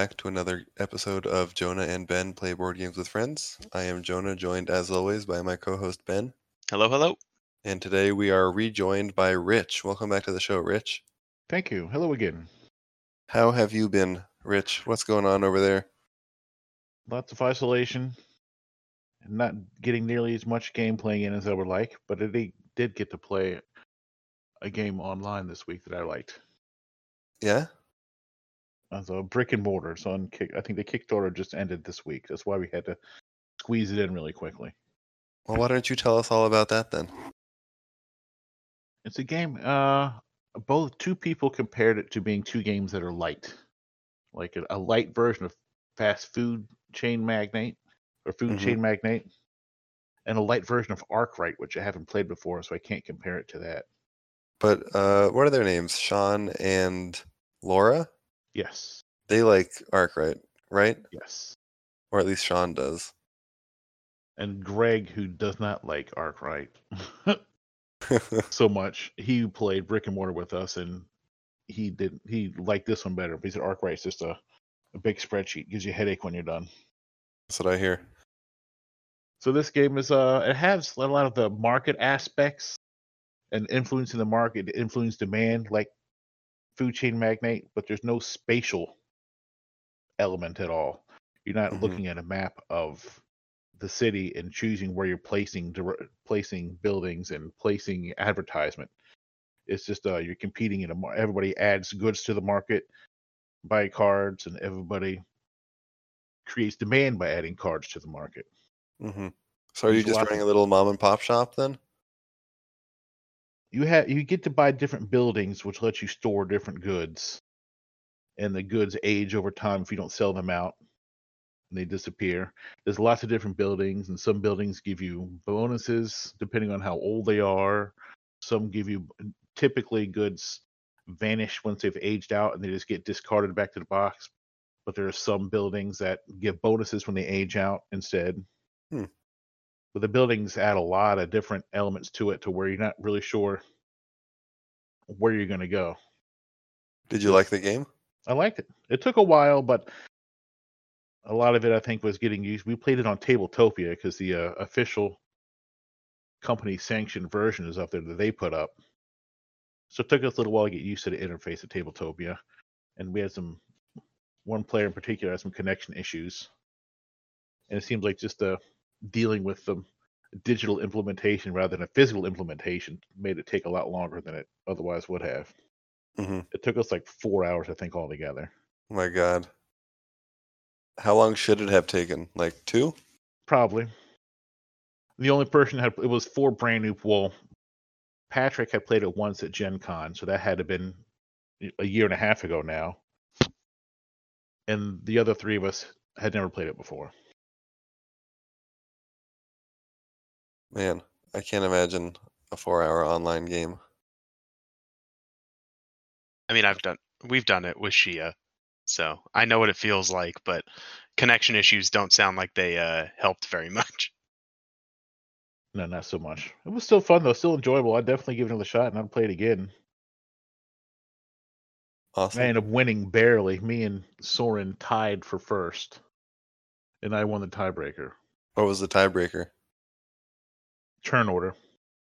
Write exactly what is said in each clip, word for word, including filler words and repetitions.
back to another episode of Jonah and Ben Play Board Games with Friends. I am Jonah, joined as always by my co-host Ben. Hello, hello. And today we are rejoined by Rich. Welcome back to the show, Rich. Thank you. Hello again. How have you been, Rich? What's going on over there? Lots of isolation. Not getting nearly as much game playing in as I would like, but I did get to play a game online this week that I liked. Yeah? As a brick and mortar. So on kick, I think the Kickstarter just ended this week. That's why we had to squeeze it in really quickly. Well, why don't you tell us all about that then? It's a game. Uh, both two people compared it to being two games that are light, like a, a light version of Fast Food Chain Magnate or Food Mhm. Chain Magnate, and a light version of Arkwright, which I haven't played before, so I can't compare it to that. But uh, what are their names? Sean and Laura? Yes, They like Arkwright, right? yes. Or at least Sean does. And Greg, who does not like Arkwright so much, he played Brick and Mortar with us, and he did he liked this one better. But he said Arkwright's just a, a big spreadsheet, gives you a headache when you're done. That's what I hear. So this game is uh it has a lot of the market aspects and influence in the market, influence demand like Food Chain Magnate, but there's no spatial element at all. You're not Mhm. looking at a map of the city and choosing where you're placing dir- placing buildings and placing advertisement. It's just uh you're competing in a mar- everybody adds goods to the market, buy cards, and everybody creates demand by adding cards to the market. Mhm. So are you There's just lots running of a little mom and pop shop then? you have you get to buy different buildings, which lets you store different goods, and the goods age over time if you don't sell them out. And they disappear. There's lots of different buildings, and some buildings give you bonuses depending on how old they are. Some give you typically goods vanish once they've aged out and they just get discarded back to the box. But there are some buildings that give bonuses when they age out instead. Hmm. But the buildings add a lot of different elements to it to where you're not really sure where you're going to go. Did you like the game? I liked it. It took a while, but a lot of it I think was getting used. We played it on Tabletopia because the uh, official company sanctioned version is up there that they put up. So it took us a little while to get used to the interface of Tabletopia, and we had some one player in particular had some connection issues, and it seems like just uh, dealing with the digital implementation rather than a physical implementation made it take a lot longer than it otherwise would have. Mhm. It took us like four hours, I think, altogether. Oh my God. How long should it have taken? Like two? Probably. The only person had it was four brand new. Well, Patrick had played it once at Gen Con, so that had to have been a year and a half ago now. And the other three of us had never played it before. Man, I can't imagine a four-hour online game. I mean, I've done we've done it with Shia, so I know what it feels like. But connection issues don't sound like they uh, helped very much. No, not so much. It was still fun though, still enjoyable. I'd definitely give it another shot and I'd play it again. I Awesome. ended up winning barely. Me and Soren tied for first, and I won the tiebreaker. What was the tiebreaker? Turn order.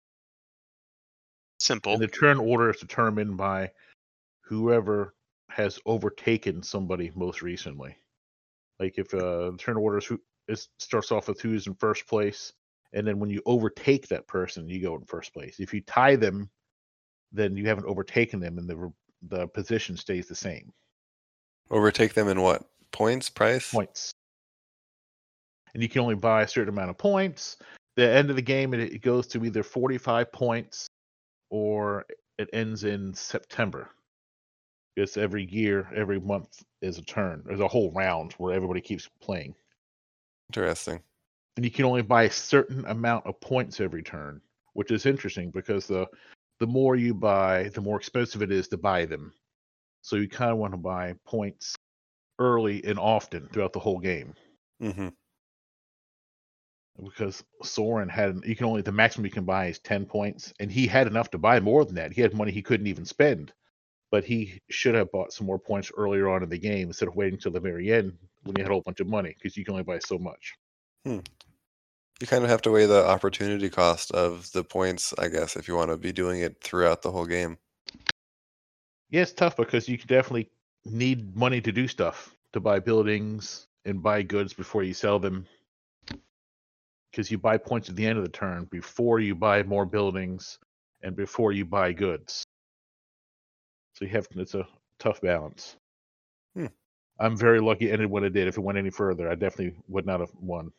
Simple. And the turn order is determined by whoever has overtaken somebody most recently. Like if uh, the turn order is who it starts off with who's in first place, and then when you overtake that person, you go in first place. If you tie them, then you haven't overtaken them, and the the position stays the same. Overtake them in what? Points? Price? Points. And you can only buy a certain amount of points. The end of the game, it, it goes to either forty-five points or it ends in September. It's every year, every month is a turn. There's a whole round where everybody keeps playing. Interesting. And you can only buy a certain amount of points every turn, which is interesting because the the more you buy, the more expensive it is to buy them. So you kind of want to buy points early and often throughout the whole game. Mm-hmm. Because Soren had, you can only, the maximum you can buy is ten points, and he had enough to buy more than that. He had money he couldn't even spend but he should have bought some more points earlier on in the game instead of waiting until the very end when you had a whole bunch of money, because you can only buy so much. Hmm. You kind of have to weigh the opportunity cost of the points, I guess, if you want to be doing it throughout the whole game. Yeah, it's tough because you can definitely need money to do stuff, to buy buildings and buy goods before you sell them. Because you buy points at the end of the turn before you buy more buildings and before you buy goods. So you have it's a tough balance. Hmm. I'm very lucky it ended when it did. If it went any further, I definitely would not have won.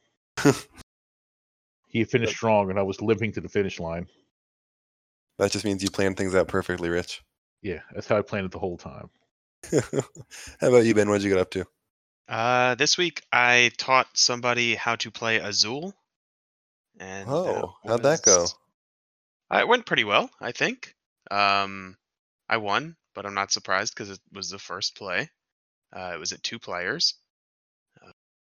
He finished strong, and I was limping to the finish line. That just means you planned things out perfectly, Rich. Yeah, that's how I planned it the whole time. How about you, Ben? What'd you get up to? Uh, this week I taught somebody how to play Azul, and Oh, that how'd that go? was- Uh, It went pretty well, I think. Um, I won, but I'm not surprised because it was the first play. Uh, it was at two players. Uh,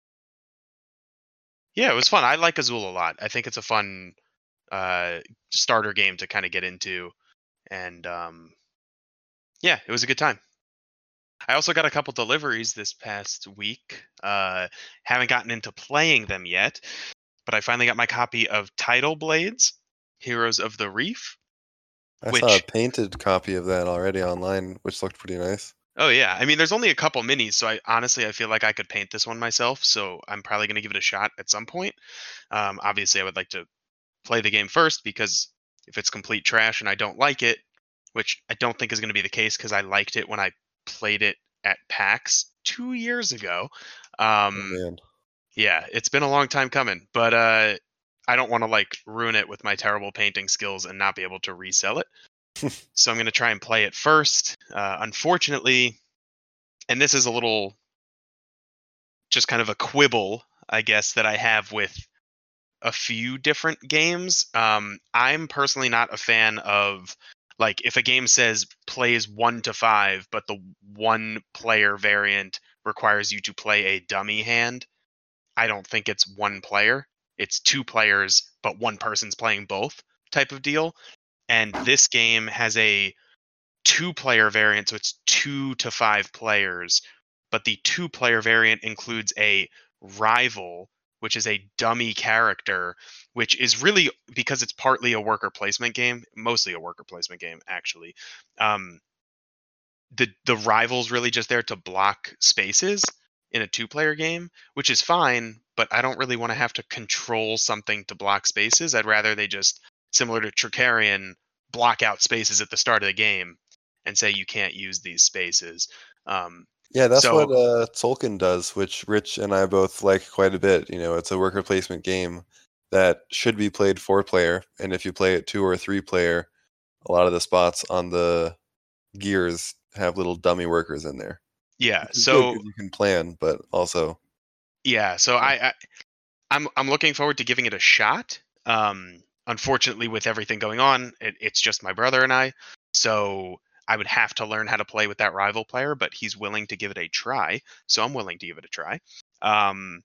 yeah, it was fun. I like Azul a lot. I think it's a fun uh, starter game to kind of get into, and um, yeah, it was a good time. I also got a couple deliveries this past week. Uh, haven't gotten into playing them yet, but I finally got my copy of Tidal Blades, Heroes of the Reef. I which, saw a painted copy of that already online, which looked pretty nice. Oh yeah, I mean, there's only a couple minis, so I honestly I feel like I could paint this one myself. So I'm probably going to give it a shot at some point. Um, obviously, I would like to play the game first because if it's complete trash and I don't like it, which I don't think is going to be the case because I liked it when I played it at PAX two years ago. Um, Oh man. yeah, it's been a long time coming, but uh, I don't want to like ruin it with my terrible painting skills and not be able to resell it. So I'm going to try and play it first. Uh, unfortunately, and this is a little just kind of a quibble, I guess, that I have with a few different games. Um, I'm personally not a fan of, like, if a game says plays one to five, but the one player variant requires you to play a dummy hand. I don't think it's one player. It's two players, but one person's playing both type of deal. And this game has a two player variant, so it's two to five players. But the two player variant includes a rival, which is a dummy character, which is really, because it's partly a worker placement game, mostly a worker placement game, actually. Um, the the rival's really just there to block spaces in a two player game, which is fine, but I don't really want to have to control something to block spaces. I'd rather they just, similar to Tricarion, block out spaces at the start of the game and say you can't use these spaces. Um, Yeah, that's so what uh, Tolkien does, which Rich and I both like quite a bit. You know, it's a worker placement game that should be played four player, and if you play it two or three player, a lot of the spots on the gears have little dummy workers in there. yeah, Which is good so 'cause you can plan, but also yeah, so I, I I'm I'm looking forward to giving it a shot. Um, unfortunately, with everything going on, it, it's just my brother and I, so I would have to learn how to play with that rival player. But he's willing to give it a try, so I'm willing to give it a try. Um,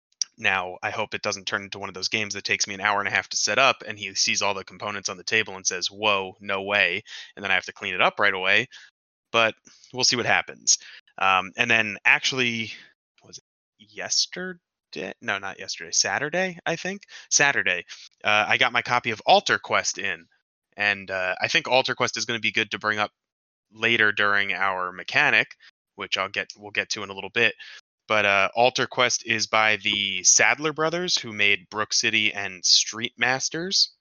now, I hope it doesn't turn into one of those games that takes me an hour and a half to set up, and he sees all the components on the table and says, "Whoa, no way!" and then I have to clean it up right away. But we'll see what happens. Um, and then actually, was it yesterday? No, not yesterday. Saturday, I think. Saturday, uh, I got my copy of Alter Quest in, and uh, I think Alter Quest is going to be good to bring up later during our mechanic, which I'll get we'll get to in a little bit. But uh, Alter Quest is by the Sadler brothers, who made Brook City and Street Masters,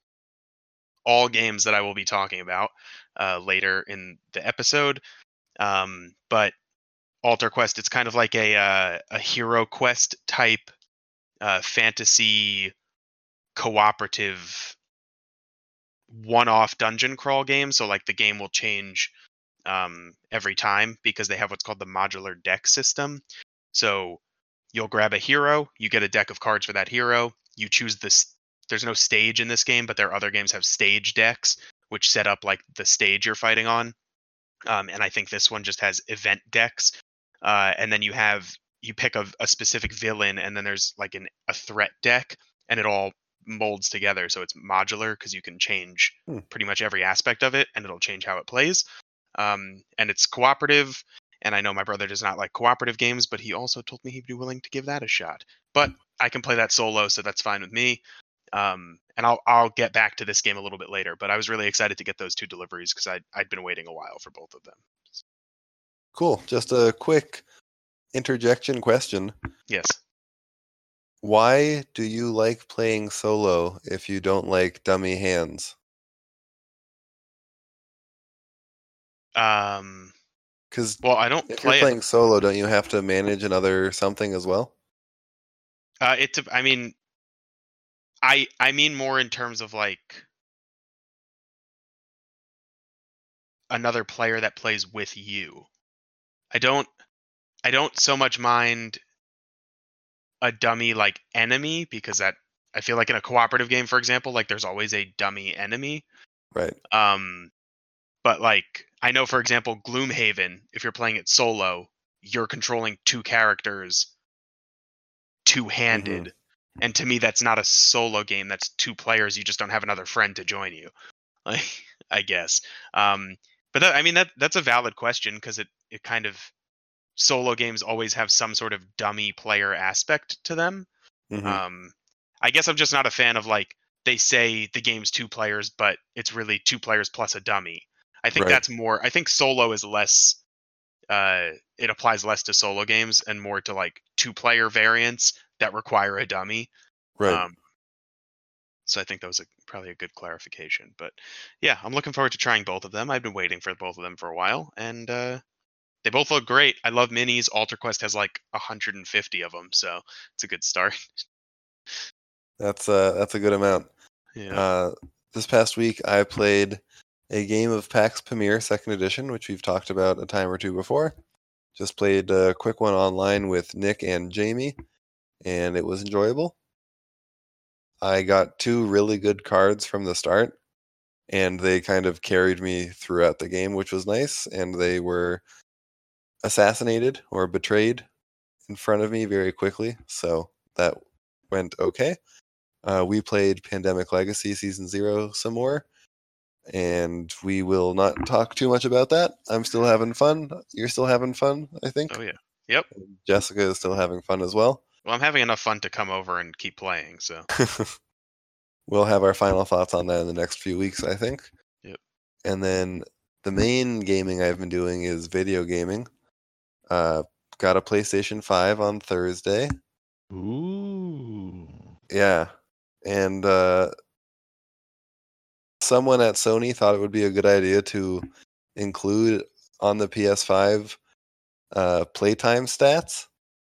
all games that I will be talking about uh, later in the episode. Um, but Alter Quest, it's kind of like a uh, a Hero Quest type uh, fantasy cooperative one-off dungeon crawl game. So like the game will change um, every time because they have what's called the modular deck system. So you'll grab a hero, you get a deck of cards for that hero. You choose this. There's no stage in this game, but there are other games have stage decks, which set up like the stage you're fighting on. Um, and I think this one just has event decks. Uh, and then you have you pick a, a specific villain, and then there's like an, a threat deck, and it all molds together. So it's modular because you can change Hmm. pretty much every aspect of it, and it'll change how it plays. um, and it's cooperative. And I know my brother does not like cooperative games, but he also told me he'd be willing to give that a shot. But I can play that solo, so that's fine with me. Um, and I'll I'll get back to this game a little bit later. But I was really excited to get those two deliveries because I'd I'd been waiting a while for both of them. Cool. Just a quick interjection question. Yes. Why do you like playing solo if you don't like dummy hands? Um. Because Well, I don't if play you're it. playing solo, don't you have to manage another something as well? Uh, it. dep- I mean, I I mean more in terms of like another player that plays with you. I don't I don't so much mind a dummy like enemy because that I feel like in a cooperative game, for example, like there's always a dummy enemy. Right. Um, but like I know, for example, Gloomhaven, if you're playing it solo, you're controlling two characters two-handed. Mm-hmm. And to me, that's not a solo game. That's two players. You just don't have another friend to join you. Like, I guess. Um, but that, I mean, that that's a valid question because it, it kind of solo games always have some sort of dummy player aspect to them. Mm-hmm. Um, I guess I'm just not a fan of like they say the game's two players, but it's really two players plus a dummy. I think Right. that's more. I think solo is less. Uh, it applies less to solo games and more to like two-player variants that require a dummy. Right. Um, so I think that was a, probably a good clarification. But yeah, I'm looking forward to trying both of them. I've been waiting for both of them for a while, and uh, they both look great. I love minis. Alter Quest has like one hundred fifty of them, so it's a good start. That's uh that's a good amount. Yeah. Uh, this past week, I played a game of PAX Pamir Second Edition, which we've talked about a time or two before. Just played a quick one online with Nick and Jamie, and it was enjoyable. I got two really good cards from the start, and they kind of carried me throughout the game, which was nice. And they were assassinated or betrayed in front of me very quickly, so that went okay. Uh, we played Pandemic Legacy Season Zero some more, and we will not talk too much about that. I'm still having fun. You're still having fun, I think. Oh yeah. Yep. Jessica is still having fun as well. Well, I'm having enough fun to come over and keep playing. So We'll have our final thoughts on that in the next few weeks, I think. Yep. And then the main gaming I've been doing is video gaming. Uh, got a PlayStation five on Thursday. Ooh. Yeah. And uh, someone at Sony thought it would be a good idea to include on the P S five uh, playtime stats.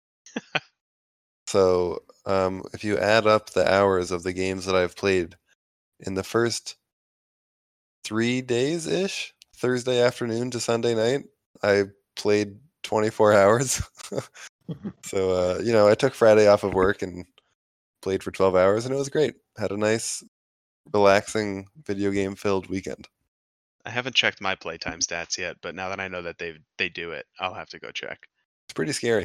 So um, if you add up the hours of the games that I've played in the first three days ish, Thursday afternoon to Sunday night, I played twenty-four hours. So uh, you know, I took Friday off of work and played for twelve hours, and it was great. Had a nice, relaxing video game filled weekend. I haven't checked my playtime stats yet, but now that I know that they they do it, I'll have to go check. It's pretty scary.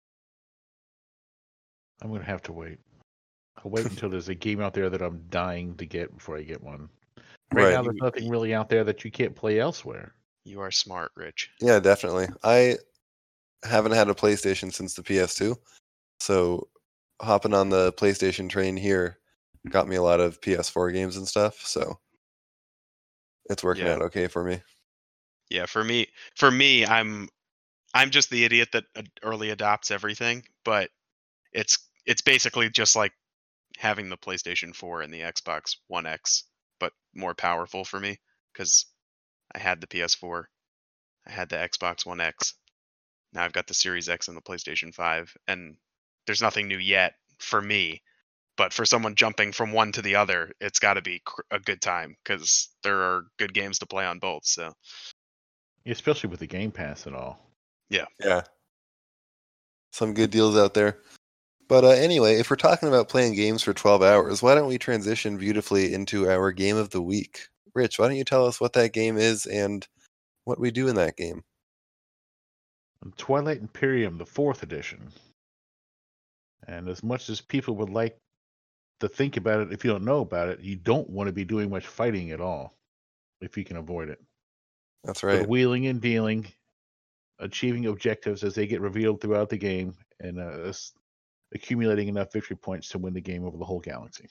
I'm gonna have to wait. I'll wait until there's a game out there that I'm dying to get before I get one. Right, Right. now, there's nothing really out there that you can't play elsewhere. You are smart, Rich. Yeah, definitely. I haven't had a PlayStation since the P S two, so hopping on the PlayStation train here got me a lot of P S four games and stuff. So it's working Yeah. out okay for me. Yeah, for me, for me, I'm I'm just the idiot that uh, early adopts everything, but it's it's basically just like having the PlayStation four and the Xbox One X, but more powerful for me because I had the P S four, I had the Xbox One X, now I've got the Series X and the PlayStation five, and there's nothing new yet for me. But for someone jumping from one to the other, it's got to be cr- a good time because there are good games to play on both. So Especially with the Game Pass and all. Yeah. Some good deals out there. But uh, anyway, if we're talking about playing games for twelve hours, why don't we transition beautifully into our game of the week? Rich, why don't you tell us what that game is and what we do in that game? Twilight Imperium, the fourth edition. And as much as people would like to think about it, if you don't know about it, you don't want to be doing much fighting at all, if you can avoid it. That's But right. wheeling and dealing, achieving objectives as they get revealed throughout the game, and uh, s- accumulating enough victory points to win the game over the whole galaxy.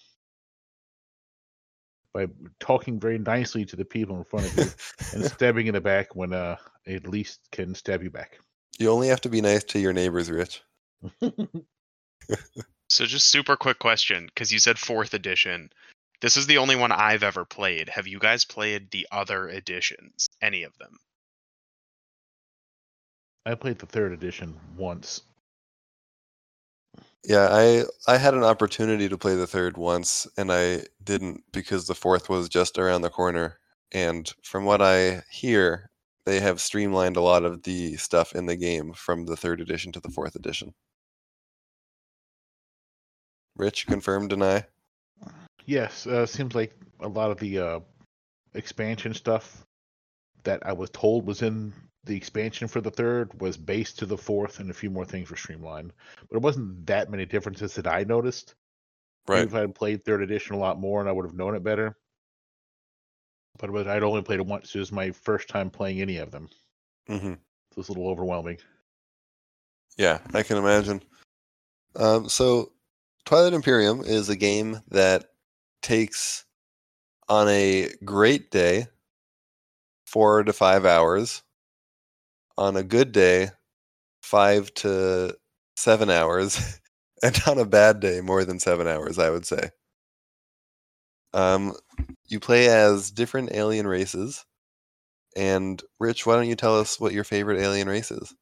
By talking very nicely to the people in front of you and stabbing in the back when uh, they at least can stab you back. You only have to be nice to your neighbors, Rich. So just super quick question, because you said fourth edition. This is the only one I've ever played. Have you guys played the other editions? Any of them? I played the third edition once. Yeah, I I had an opportunity to play the third once, and I didn't because the fourth was just around the corner. And from what I hear, they have streamlined a lot of the stuff in the game from the third edition to the fourth edition. Rich, confirm, deny? Yes, uh, seems like a lot of the uh, expansion stuff that I was told was in the expansion for the third was based to the fourth, and a few more things were streamlined. But it wasn't that many differences that I noticed. Maybe Right. if I had played third edition a lot more, and I would have known it better. But it was, I'd only played it once. It was my first time playing any of them. Mm-hmm. So it was a little overwhelming. Yeah, I can imagine. Um, so, Twilight Imperium is a game that takes, on a great day, four to five hours. On a good day, five to seven hours. And on a bad day, more than seven hours, I would say. Um, you play as different alien races. And, Rich, why don't you tell us what your favorite alien race is?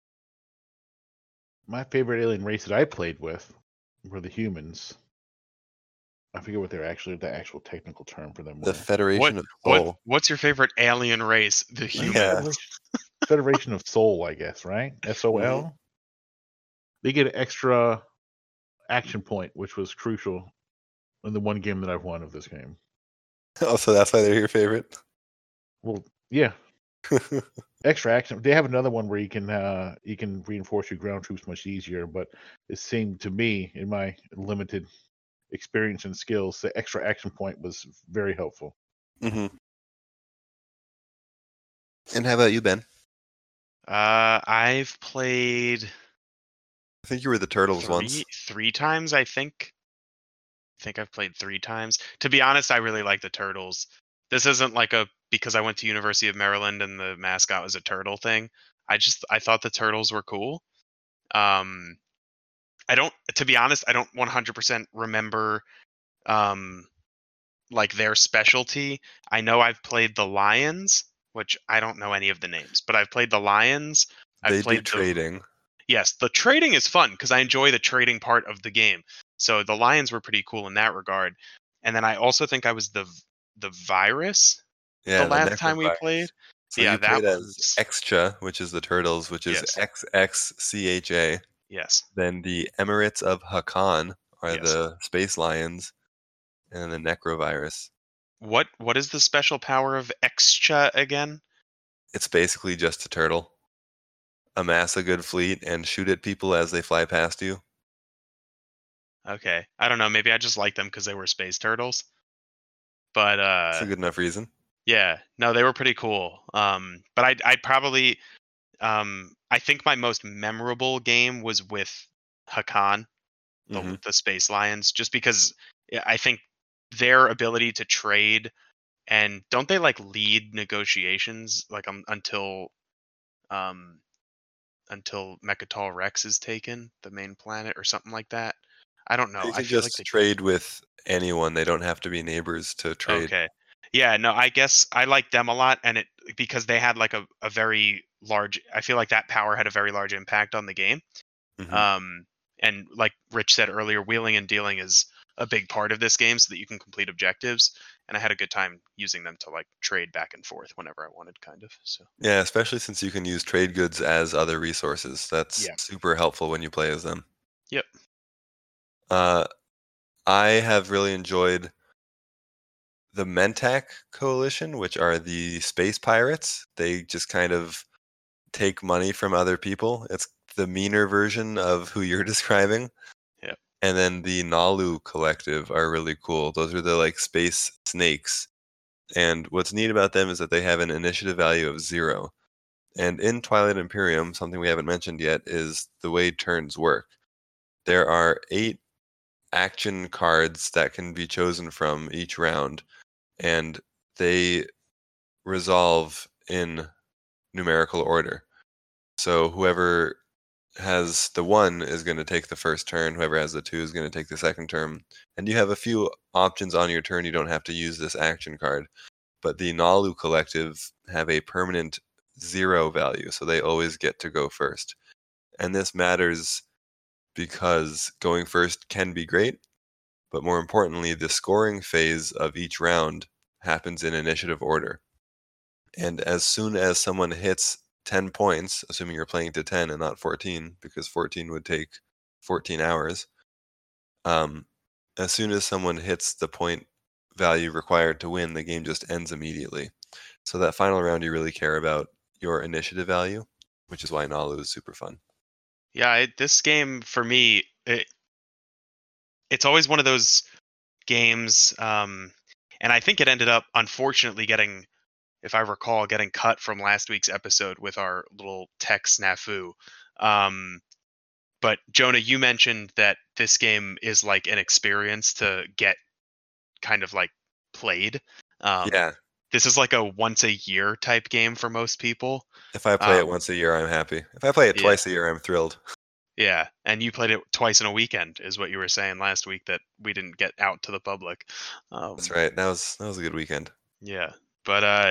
My favorite alien race that I played with were the humans. I forget what they're actually the actual technical term for them The were. Federation What of what Soul. what's your favorite alien race? The humans. Yeah. Federation, Federation of Soul, I guess, right? S O L. Mhm. They get an extra action point, which was crucial in the one game that I've won of this game. Oh, so that's why they're your favorite? Well, yeah, extra action. They have another one where you can uh, you can reinforce your ground troops much easier, but it seemed to me, in my limited experience and skills, the extra action point was very helpful. Mm-hmm. And how about you, Ben? Uh, I've played I think you were the Turtles three once. three times. I think. I think I've played three times. To be honest, I really like the Turtles. This isn't like a because I went to University of Maryland and the mascot was a turtle thing. I just I thought the Turtles were cool. Um, I don't. To be honest, I don't one hundred percent remember um like their specialty. I know I've played the Lions, which I don't know any of the names, but I've played the Lions. I've They do played the trading. Yes, the trading is fun because I enjoy the trading part of the game. So the Lions were pretty cool in that regard. And then I also think I was the the virus Yeah, the the last time we Necrovirus. played. So Yeah, you that played as was Xcha, which is the Turtles, which is yes, X X C H A. yes, Then the Emirates of Hakan are yes. the Space Lions, and then the Necrovirus. What what is the special power of Xcha again? It's basically just a turtle. Amass a good fleet and shoot at people as they fly past you. Okay, I don't know. Maybe I just like them because they were space turtles. But That's uh, a good enough reason. yeah, no, they were pretty cool. Um, but I I probably um I think my most memorable game was with Hakan, the Mhm. the Space Lions, just because yeah, I think their ability to trade and don't they like lead negotiations like um, until um until Mechatol Rex is taken, the main planet or something like that. I don't know. They I can feel like just they trade with anyone. They don't have to be neighbors to trade. okay. Yeah, no, I guess I like them a lot and it because they had like a, a very large I feel like that power had a very large impact on the game. Mhm. Um and like Rich said earlier, wheeling and dealing is a big part of this game so that you can complete objectives. And I had a good time using them to like trade back and forth whenever I wanted, kind of. So Yeah, especially since you can use trade goods as other resources. That's yeah. super helpful when you play as them. Yep. Uh, I have really enjoyed the Mentak Coalition, which are the space pirates. They just kind of take money from other people. It's the meaner version of who you're describing. Yep. And then the Nalu Collective are really cool. Those are the like space snakes And what's neat about them is that they have an initiative value of zero. And in Twilight Imperium, something we haven't mentioned yet is the way turns work. There are eight action cards that can be chosen from each round, and they resolve in numerical order. So whoever has the one is going to take the first turn, whoever has the two is going to take the second turn, and you have a few options on your turn. You don't have to use this action card, but the Nalu Collective have a permanent zero value, so they always get to go first. And this matters because going first can be great, but more importantly, the scoring phase of each round happens in initiative order. And as soon as someone hits ten points, assuming you're playing to ten and not fourteen, because fourteen would take fourteen hours, um, as soon as someone hits the point value required to win, the game just ends immediately. So that final round, you really care about your initiative value, which is why Nalu is super fun. Yeah, it, this game for me, it, it's always one of those games, um, and I think it ended up, unfortunately, getting, if I recall, getting cut from last week's episode with our little tech snafu. Um, but Jonah, you mentioned that this game is like an experience to get kind of like played. Um, Yeah. This is like a once a year type game for most people. If I play Um, it once a year, I'm happy. If I play it yeah. twice a year, I'm thrilled. Yeah, and you played it twice in a weekend, is what you were saying last week that we didn't get out to the public. Um, That's right. That was that was a good weekend. Yeah, but uh,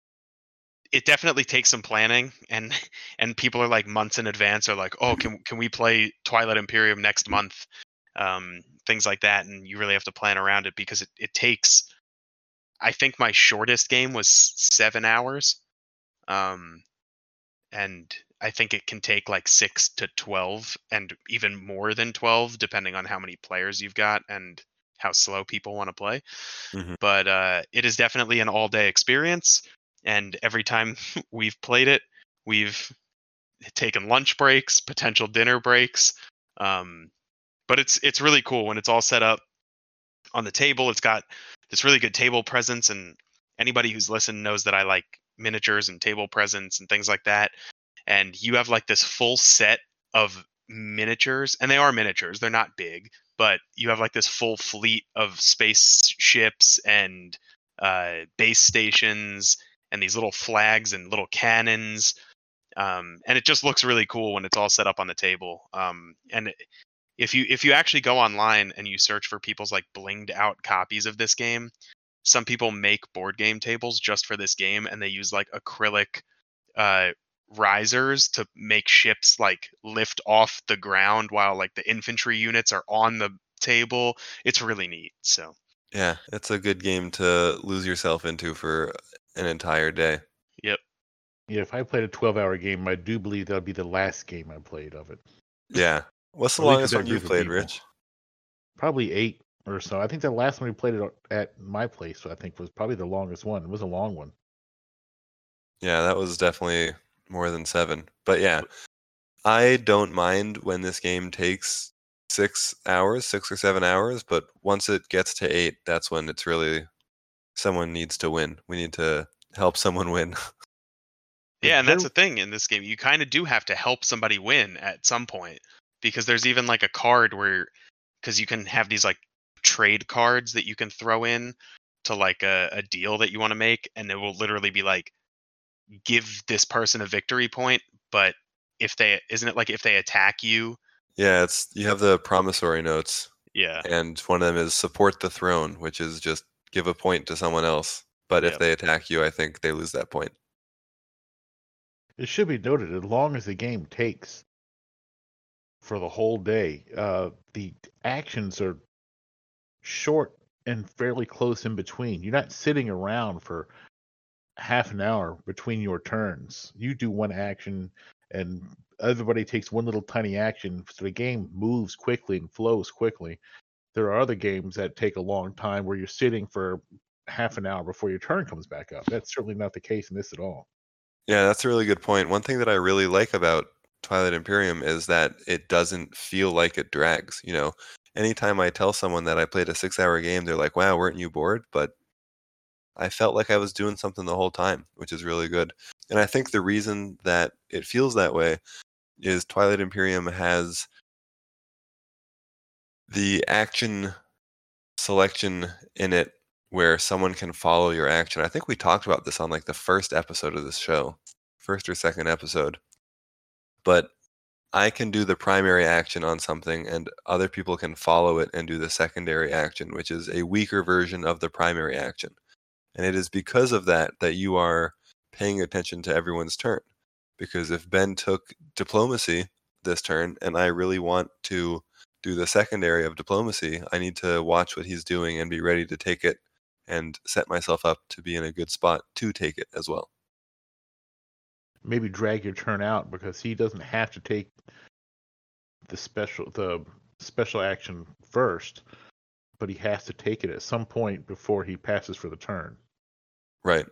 it definitely takes some planning, and and people are like months in advance are like, oh, can can we play Twilight Imperium next month? Um, things like that, and you really have to plan around it because it, it takes. I think my shortest game was seven hours, um, and I think it can take like six to twelve, and even more than twelve, depending on how many players you've got and how slow people want to play. Mm-hmm. But uh, it is definitely an all-day experience, and every time we've played it, we've taken lunch breaks, potential dinner breaks. Um, but it's it's really cool when it's all set up on the table. It's got this really good table presence, and anybody who's listened knows that I like miniatures and table presence and things like that. And you have like this full set of miniatures, and they are miniatures, they're not big, but you have like this full fleet of spaceships and uh, base stations and these little flags and little cannons. Um, and it just looks really cool when it's all set up on the table. Um, and if you if you actually go online and you search for people's like blinged out copies of this game, some people make board game tables just for this game, and they use like acrylic uh, risers to make ships like lift off the ground while like the infantry units are on the table. It's really neat. So yeah, it's a good game to lose yourself into for an entire day. Yep. Yeah, if I played a twelve-hour game, I do believe that would be the last game I played of it. Yeah. What's the At least longest with one that you've group of played, people. Rich? Probably eight or so. I think the last one we played it at my place, I think, was probably the longest one. It was a long one. Yeah, that was definitely more than seven. But yeah, I don't mind when this game takes six hours, six or seven hours, but once it gets to eight, that's when it's really someone needs to win. We need to help someone win. Yeah, and that's the thing in this game. You kind of do have to help somebody win at some point, because there's even like a card where, because you can have these like trade cards that you can throw in to like a, a deal that you want to make, and it will literally be like, give this person a victory point, but if they, isn't it like if they attack you? Yeah, it's you have the promissory notes. Yeah. And one of them is support the throne, which is just give a point to someone else. But if Yep. they attack you, I think they lose that point. It should be noted, as long as the game takes for the whole day, uh, the actions are short and fairly close in between. You're not sitting around for half an hour between your turns. You do one action, and everybody takes one little tiny action, so the game moves quickly and flows quickly. There are other games that take a long time where you're sitting for half an hour before your turn comes back up. That's certainly not the case in this at all. Yeah, that's a really good point. One thing that I really like about Twilight Imperium is that it doesn't feel like it drags. You know, anytime I tell someone that I played a six-hour game, they're like, "Wow, weren't you bored?" But I felt like I was doing something the whole time, which is really good. And I think the reason that it feels that way is Twilight Imperium has the action selection in it where someone can follow your action. I think we talked about this on like the first episode of this show, first or second episode. But I can do the primary action on something and other people can follow it and do the secondary action, which is a weaker version of the primary action. And it is because of that that you are paying attention to everyone's turn. Because if Ben took diplomacy this turn and I really want to do the secondary of diplomacy, I need to watch what he's doing and be ready to take it and set myself up to be in a good spot to take it as well. Maybe drag your turn out because he doesn't have to take the special the special action first, but he has to take it at some point before he passes for the turn. Right.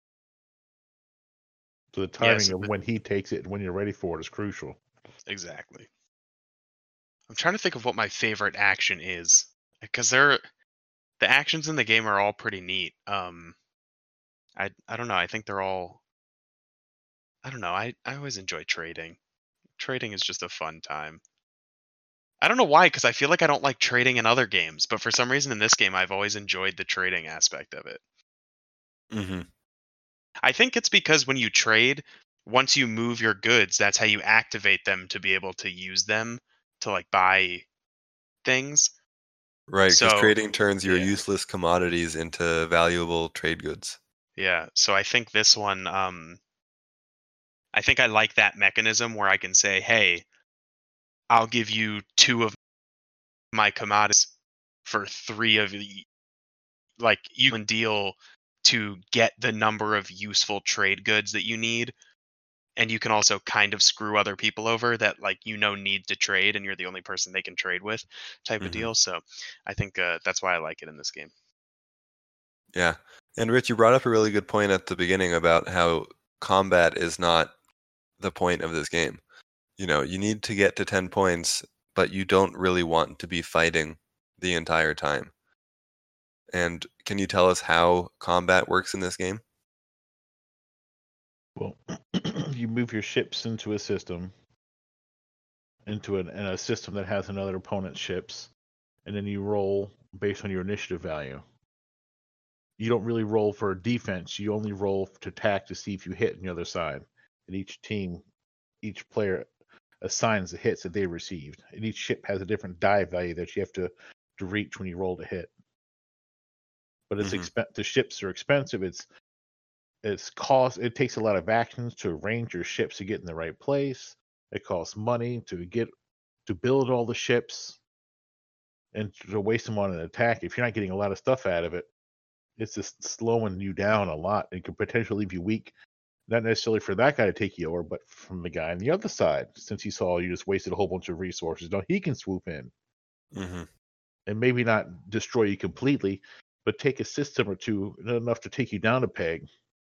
So the timing Yes, of but- when he takes it and when you're ready for it is crucial. Exactly. I'm trying to think of what my favorite action is because they're the actions in the game are all pretty neat. Um, I I don't know. I think they're all. I don't know. I I always enjoy trading. Trading is just a fun time. I don't know why, because I feel like I don't like trading in other games, but for some reason in this game, I've always enjoyed the trading aspect of it. Mm-hmm. I think it's because when you trade, once you move your goods, that's how you activate them to be able to use them to like buy things. Right, because So, trading turns your yeah. useless commodities into valuable trade goods. Yeah, so I think this one, um, I think I like that mechanism where I can say, hey, I'll give you two of my commodities for three of the, like, you can deal to get the number of useful trade goods that you need. And you can also kind of screw other people over that, like, you know, need to trade and you're the only person they can trade with type Mhm. of deal. So I think uh, that's why I like it in this game. Yeah. And Rich, you brought up a really good point at the beginning about how combat is not the point of this game. You know, you need to get to ten points, but you don't really want to be fighting the entire time. And can you tell us how combat works in this game? Well, you move your ships into a system, into an, in a system that has another opponent's ships, and then you roll based on your initiative value. You don't really roll for defense. You only roll to attack to see if you hit on the other side. And each team, each player assigns the hits that they received. And each ship has a different die value that you have to, to reach when you roll to hit. But it's Mhm. expen- the ships are expensive. It's it's cost. It takes a lot of actions to arrange your ships to get in the right place. It costs money to get to build all the ships and to waste them on an attack. If you're not getting a lot of stuff out of it, it's just slowing you down a lot. It could potentially leave you weak, not necessarily for that guy to take you over, but from the guy on the other side. Since he saw you just wasted a whole bunch of resources, now he can swoop in Mm-hmm. and maybe not destroy you completely, but take a system or two enough to take you down a peg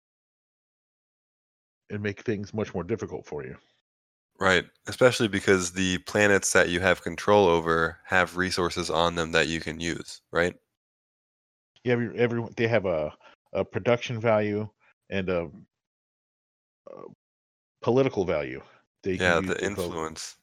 and make things much more difficult for you. Right. Especially because the planets that you have control over have resources on them that you can use, right? Yeah, every, everyone they have a, a production value and a, a political value. They Yeah, can use the to vote. influence.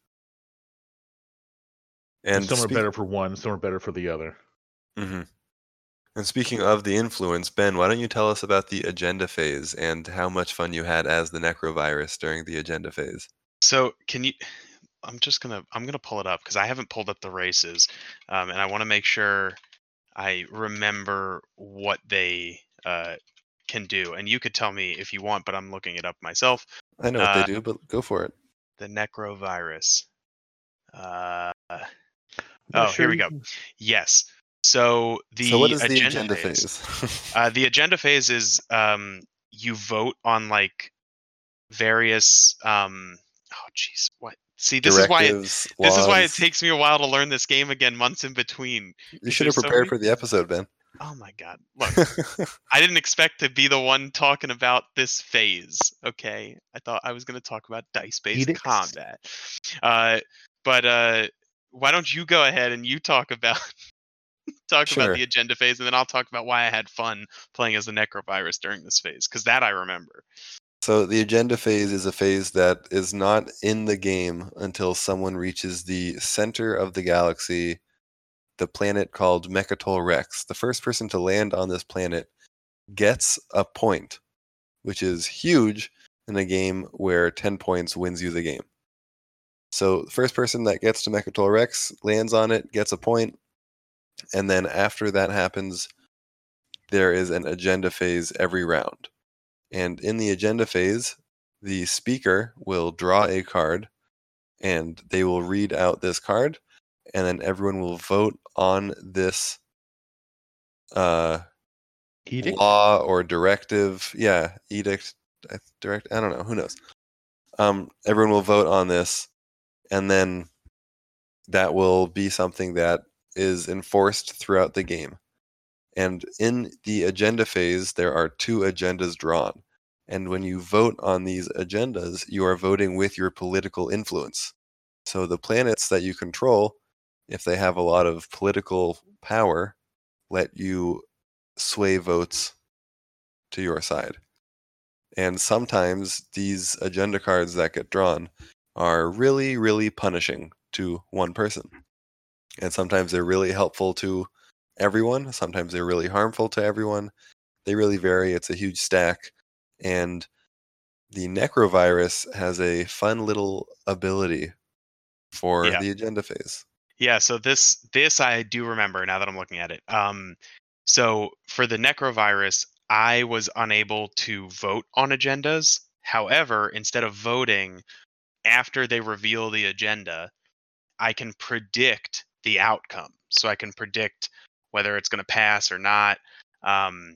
And And some are speak- better for one, some are better for the other. Mhm. And speaking of the influence, Ben, why don't you tell us about the agenda phase and how much fun you had as the Necrovirus during the agenda phase? So can you? I'm just gonna I'm gonna pull it up because I haven't pulled up the races, um, and I want to make sure I remember what they uh, can do. And you could tell me if you want, but I'm looking it up myself. I know what Uh, they do, but go for it. The Necrovirus. Uh, Not oh, sure here we you go. can- Yes. So the so what is agenda, the agenda phase. phase? Uh, the agenda phase is um, you vote on like various. Um, oh, jeez, what? See, this is why it, Directives, this is why it laws. takes me a while to learn this game again, months in between. You should have there's so prepared many- for the episode, Ben. Oh my god! Look, I didn't expect to be the one talking about this phase. Okay, I thought I was going to talk about dice-based Edicts. combat. Uh, but uh, why don't you go ahead and you talk about talk Sure. about the agenda phase, and then I'll talk about why I had fun playing as the Necrovirus during this phase, because that I remember. So the agenda phase is a phase that is not in the game until someone reaches the center of the galaxy, the planet called Mechatol Rex. The first person to land on this planet gets a point, which is huge in a game where ten points wins you the game. So the first person that gets to Mechatol Rex lands on it, gets a point, and then after that happens, there is an agenda phase every round. And in the agenda phase, the speaker will draw a card, and they will read out this card, and then everyone will vote on this uh, Edict? law or directive. Yeah, edict, I- direct. I don't know. Who knows? Um, everyone will vote on this, and then that will be something that is enforced throughout the game. And in the agenda phase, there are two agendas drawn. And when you vote on these agendas, you are voting with your political influence. So the planets that you control, if they have a lot of political power, let you sway votes to your side. And sometimes these agenda cards that get drawn are really, really punishing to one person. And sometimes they're really helpful to everyone. Sometimes they're really harmful to everyone. They really vary. It's a huge stack. And the Necrovirus has a fun little ability for Yeah. the agenda phase. Yeah, so this this I do remember now that I'm looking at it. Um, so for the Necrovirus, I was unable to vote on agendas. However, instead of voting after they reveal the agenda, I can predict the outcome. So I can predict whether it's going to pass or not. Um,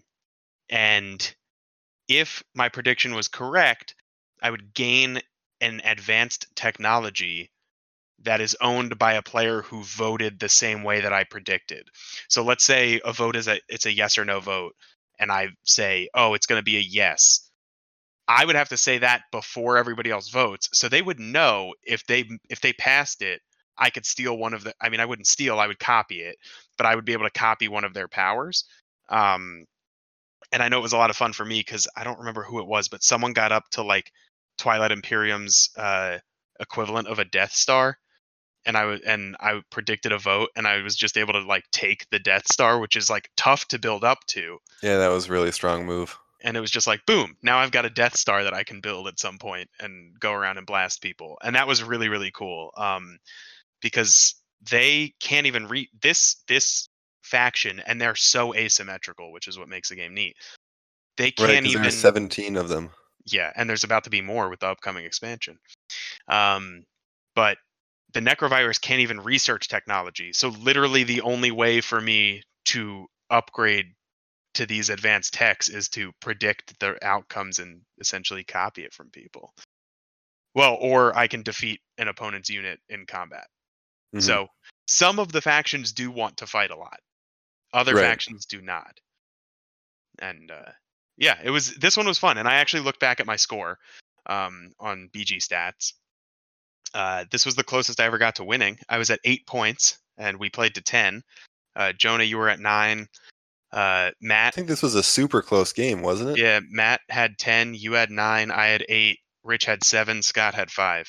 and if my prediction was correct, I would gain an advanced technology that is owned by a player who voted the same way that I predicted. So let's say a vote is a it's a yes or no vote, and I say, "Oh, it's going to be a yes." I would have to say that before everybody else votes, so they would know if they if they passed it, I could steal one of the. I mean, I wouldn't steal; I would copy it, but I would be able to copy one of their powers. Um, and I know it was a lot of fun for me because I don't remember who it was, but someone got up to like Twilight Imperium's uh, equivalent of a Death Star, and I was and I predicted a vote, and I was just able to like take the Death Star, which is like tough to build up to. Yeah, that was a really strong move. And it was just like, boom! Now I've got a Death Star that I can build at some point and go around and blast people, and that was really really cool. Um, because they can't even read this this faction, and they're so asymmetrical, which is what makes the game neat. They Right, can't because even there's seventeen of them. yeah, and there's about to be more with the upcoming expansion. Um, but the Necrovirus can't even research technology. So literally the only way for me to upgrade to these advanced techs is to predict the outcomes and essentially copy it from people. Well, or I can defeat an opponent's unit in combat. Mhm. So some of the factions do want to fight a lot. Other Right. factions do not. And uh, yeah, it was this one was fun. And I actually looked back at my score um, on B G Stats. Uh, this was the closest I ever got to winning. I was at eight points, and we played to ten. Uh, Jonah, you were at nine. Uh, I Matt, think this was a super close game, wasn't it? yeah, Matt had ten. You had nine. I had eight. Rich had seven. Scott had five.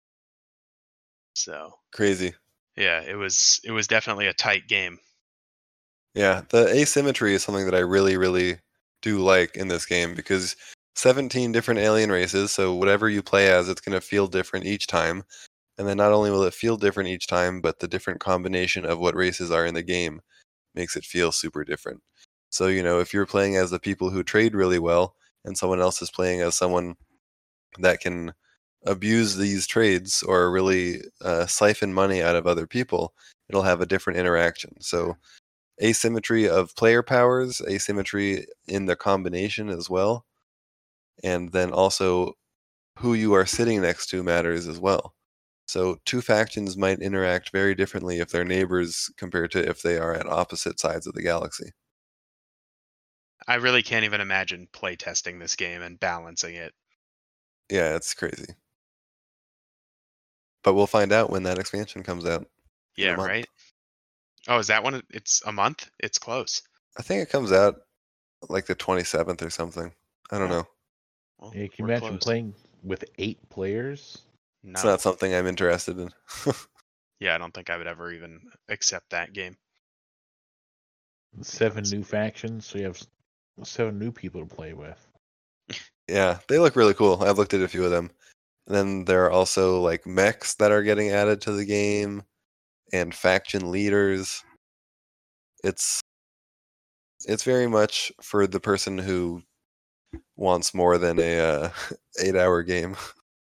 So Crazy. yeah, it was it was definitely a tight game. Yeah, the asymmetry is something that I really, really do like in this game because seventeen different alien races, so whatever you play as, it's going to feel different each time. And then not only will it feel different each time, but the different combination of what races are in the game makes it feel super different. So, you know, if you're playing as the people who trade really well and someone else is playing as someone that can abuse these trades or really uh, siphon money out of other people, it'll have a different interaction. So, asymmetry of player powers, asymmetry in the combination as well, and then also who you are sitting next to matters as well. So two factions might interact very differently if they're neighbors compared to if they are at opposite sides of the galaxy. I really can't even imagine play testing this game and balancing it. Yeah, it's crazy. But we'll find out when that expansion comes out. in a Yeah, month. right. Oh, is that one? It's a month. It's close. I think it comes out like the twenty-seventh or something. I don't Oh. know. Well, Yeah, can you we're imagine close. playing with eight players? No. It's not something I'm interested in. Yeah, I don't think I would ever even accept that game. Seven new factions, so you have seven new people to play with. Yeah, they look really cool. I've looked at a few of them. And then there are also like mechs that are getting added to the game and faction leaders. It's it's very much for the person who wants more than a uh, eight hour game.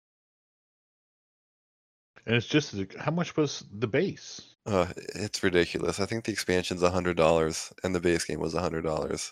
And it's just as- how much was the base? Uh, it's ridiculous. I think the expansion's a hundred dollars and the base game was a hundred dollars,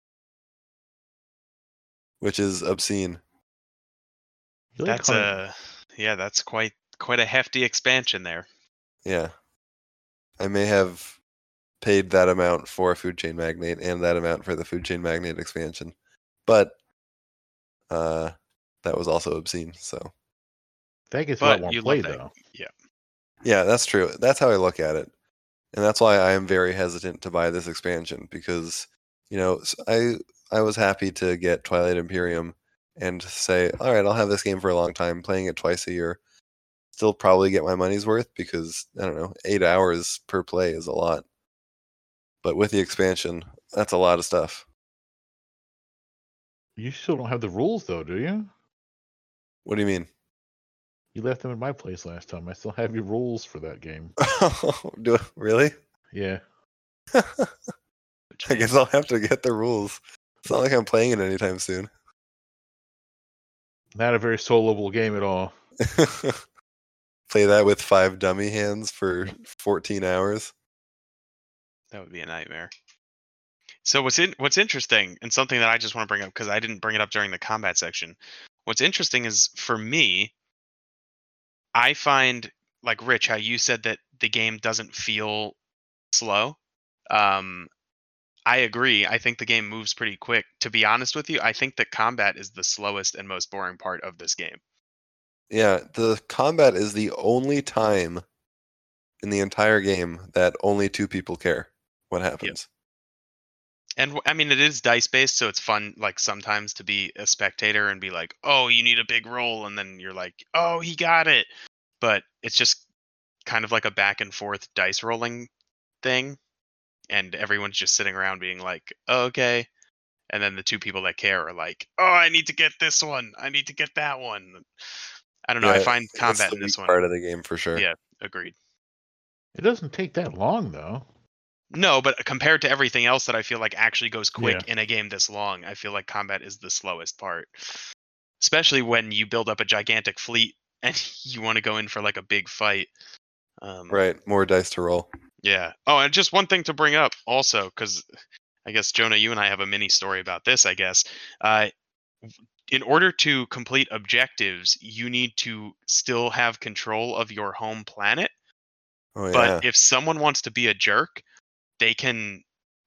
which is obscene. You like That's hun- a yeah, that's quite quite a hefty expansion there. Yeah, I may have paid that amount for Food Chain Magnate and that amount for the Food Chain Magnate expansion, but uh, that was also obscene. So that gets a But lot more you play love that. though. Yeah. yeah, that's true. That's how I look at it, and that's why I am very hesitant to buy this expansion because you know s- I I was happy to get Twilight Imperium and say, all right, I'll have this game for a long time, playing it twice a year. Still probably get my money's worth because I don't know, eight hours per play is a lot. But with the expansion, that's a lot of stuff. You still don't have the rules though, do you? What do you mean? You left them in my place last time. I still have your rules for that game. do really? Yeah. I guess I'll have to get the rules. It's not like I'm playing it anytime soon. Not a very soloable game at all. Play that with five dummy hands for fourteen hours. That would be a nightmare. So what's in what's interesting, and something that I just want to bring up because I didn't bring it up during the combat section. What's interesting is for me, I find like Rich, how you said that the game doesn't feel slow. Um, I agree. I think the game moves pretty quick. To be honest with you, I think that combat is the slowest and most boring part of this game. Yeah, the combat is the only time in the entire game that only two people care what happens. And w- I mean, it is dice based, so it's fun. Like sometimes to be a spectator and be like, "Oh, you need a big roll," and then you're like, "Oh, he got it." But it's just kind of like a back and forth dice rolling thing, and everyone's just sitting around being like, oh, "Okay," and then the two people that care are like, "Oh, I need to get this one. I need to get that one." I don't know. I Yeah, find it's combat the in this weak one. part of the game for sure. Yeah, agreed. It doesn't take that long though. No, but compared to everything else that I feel like actually goes quick Yeah. in a game this long, I feel like combat is the slowest part. Especially when you build up a gigantic fleet and you want to go in for like a big fight. Um, Right, more dice to roll. Yeah. Oh, and just one thing to bring up also, because I guess Jonah, you and I have a mini story about this. I guess uh, in order to complete objectives, you need to still have control of your home planet. Oh But yeah. if someone wants to be a jerk, they can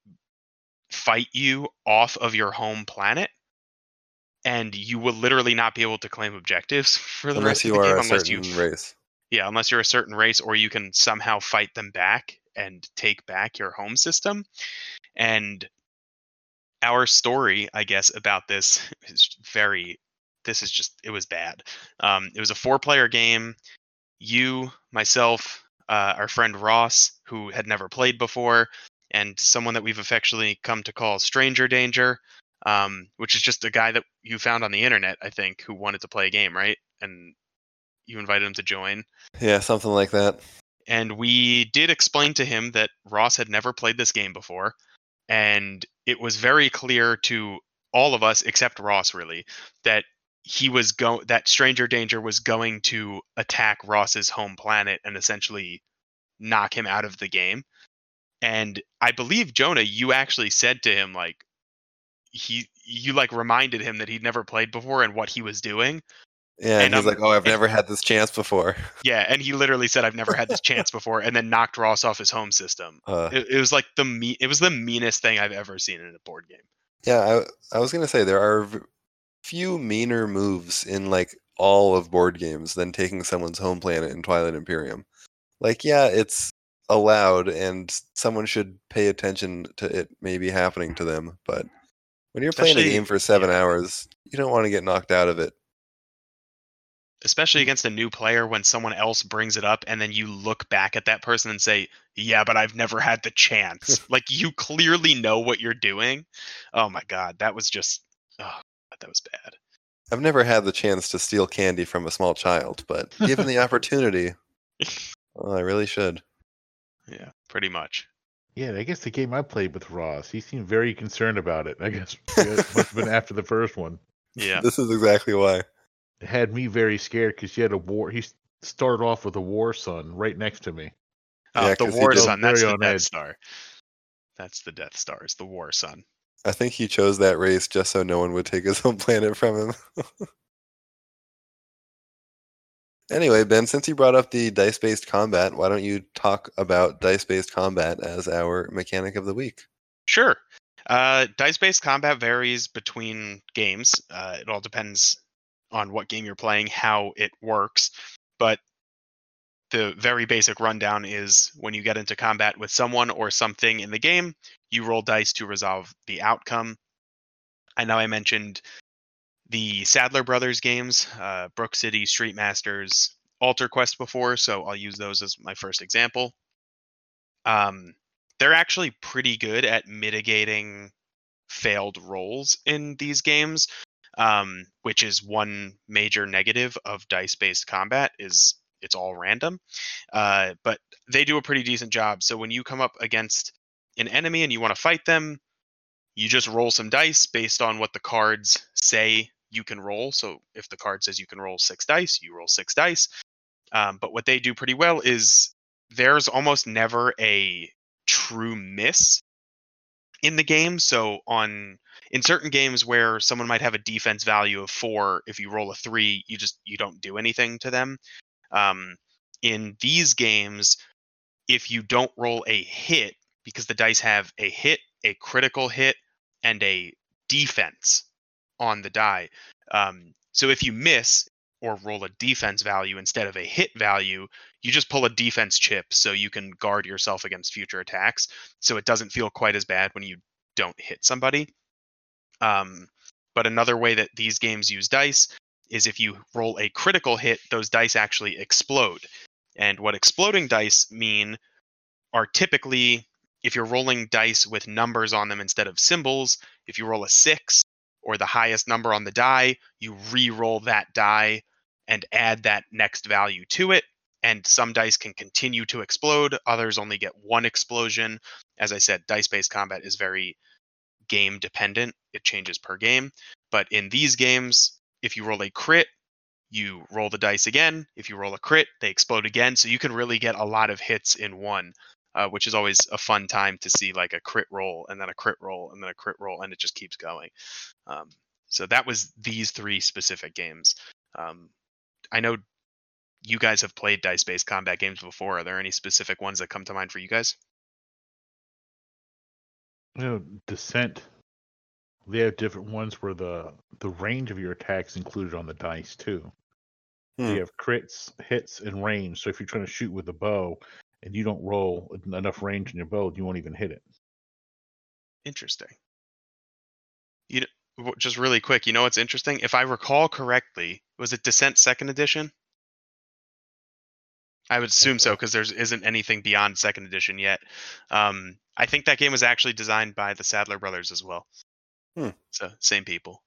fight you off of your home planet, and you will literally not be able to claim objectives for the Unless rest of you the are game a unless you certain race. yeah, unless you're a certain race, or you can somehow fight them back and take back your home system. And our story, I guess, about this is very this is just it was bad. Um, it was a four player game. You, myself, uh, our friend Ross, who had never played before, and someone that we've affectionately come to call Stranger Danger, um, which is just a guy that you found on the internet, I think, who wanted to play a game, right? And you invited him to join. Yeah, something like that. And we did explain to him that Ross had never played this game before. And it was very clear to all of us, except Ross, really, that he was go that Stranger Danger was going to attack Ross's home planet and essentially knock him out of the game. And I believe, Jonah, you actually said to him, like, he you like reminded him that he'd never played before and what he was doing. Yeah, and, And, he's um, like, "Oh, I've and- never had this chance before." Yeah, and he literally said, "I've never had this chance before," and then knocked Ross off his home system. Uh, It, it was like the me- it was the meanest thing I've ever seen in a board game. yeah, I, I was gonna say there are v- few meaner moves in like all of board games than taking someone's home planet in Twilight Imperium. Like, yeah, it's allowed, and someone should pay attention to it maybe happening to them. But when you're playing a Especially- game for seven yeah. hours, you don't want to get knocked out of it. Especially against a new player, when someone else brings it up and then you look back at that person and say, yeah, but I've never had the chance. Like, you clearly know what you're doing. Oh my God. That was just, oh, that was bad. I've never had the chance to steal candy from a small child, but given the opportunity, well, I really should. Yeah, pretty much. Yeah, I guess the game I played with Ross, he seemed very concerned about it. I guess it must have been after the first one. Yeah. This is exactly why. It had me very scared because he had a war. He started off with a war sun right next to me. Oh, Yeah, the 'cause he War did- Sun. That's Very the on Death edge. Star. That's the Death Star. Is the War Sun. I think he chose that race just so no one would take his home planet from him. Anyway, Ben, since you brought up the dice-based combat, why don't you talk about dice-based combat as our mechanic of the week? Sure. Uh, dice-based combat varies between games. Uh, it all depends on what game you're playing, how it works. But the very basic rundown is when you get into combat with someone or something in the game, you roll dice to resolve the outcome. I know I mentioned the Sadler Brothers games, uh, Brook City, Street Masters, Alter Quest before, so I'll use those as my first example. Um, they're actually pretty good at mitigating failed rolls in these games, um, which is one major negative of dice-based combat is it's all random. Uh, but they do a pretty decent job. So when you come up against an enemy and you want to fight them, you just roll some dice based on what the cards say you can roll. So if the card says you can roll six dice, you roll six dice. Um, but what they do pretty well is there's almost never a true miss in the game. So on in certain games where someone might have a defense value of four, if you roll a three, you just you don't do anything to them. Um, in these games, if you don't roll a hit, because the dice have a hit, a critical hit, and a defense on the die. Um, so if you miss or roll a defense value instead of a hit value, you just pull a defense chip so you can guard yourself against future attacks. So it doesn't feel quite as bad when you don't hit somebody. Um, but another way that these games use dice is if you roll a critical hit, those dice actually explode. And what exploding dice mean are typically, if you're rolling dice with numbers on them instead of symbols, if you roll a six or the highest number on the die, you re-roll that die and add that next value to it. And some dice can continue to explode. Others only get one explosion. As I said, dice-based combat is very game dependent. It changes per game. But in these games, if you roll a crit, you roll the dice again. If you roll a crit, they explode again. So you can really get a lot of hits in one, uh, which is always a fun time to see, like a crit roll and then a crit roll and then a crit roll, and it just keeps going. Um, so that was these three specific games. Um, I know you guys have played dice-based combat games before. Are there any specific ones that come to mind for you guys? You know, Descent. They have different ones where the the range of your attacks included on the dice too. Hmm. You have crits, hits, and range. So if you're trying to shoot with a bow and you don't roll enough range in your bow, you won't even hit it. Interesting. You know, w- just really quick, you know what's interesting? If I recall correctly, was it Descent Second Edition? I would assume so so. because there isn't anything beyond Second Edition yet. Um, I think that game was actually designed by the Sadler Brothers as well. Hmm. So same people.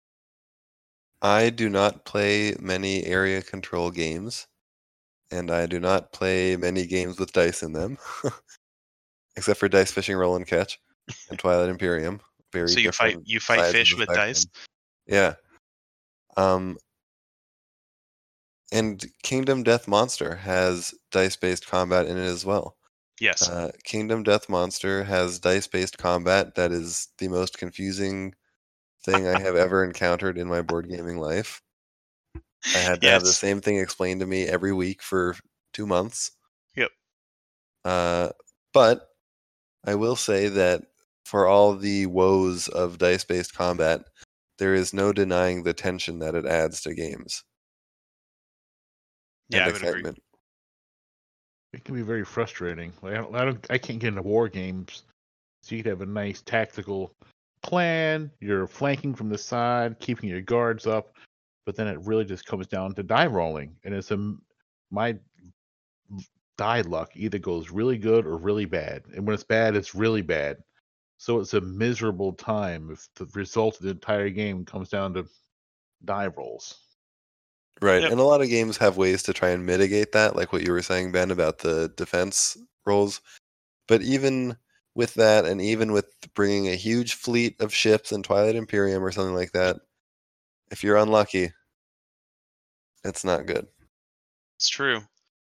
I do not play many area control games, and I do not play many games with dice in them, except for Dice Fishing Roll and Catch and Twilight Imperium. Very So you fight different you fight sides of fish the with dice. spectrum. Yeah. Um, and Kingdom Death Monster has dice-based combat in it as well. Yes. Uh, Kingdom Death Monster has dice-based combat that is the most confusing thing I have ever encountered in my board gaming life. I had to Yeah, have the it's- same thing explained to me every week for two months. Yep. Uh, but I will say that for all the woes of dice-based combat, there is no denying the tension that it adds to games Yeah, and I would agree. excitement. it can be very frustrating. Like, I don't, I don't, I can't get into war games. So you could have a nice tactical plan. You're flanking from the side, keeping your guards up, but then it really just comes down to die rolling, and it's a my die luck either goes really good or really bad, and when it's bad, it's really bad. So it's a miserable time if the result of the entire game comes down to die rolls. Right. Yep. And a lot of games have ways to try and mitigate that, like what you were saying, Ben, about the defense rolls. But even with that, and even with bringing a huge fleet of ships in Twilight Imperium or something like that, if you're unlucky, it's not good. It's true.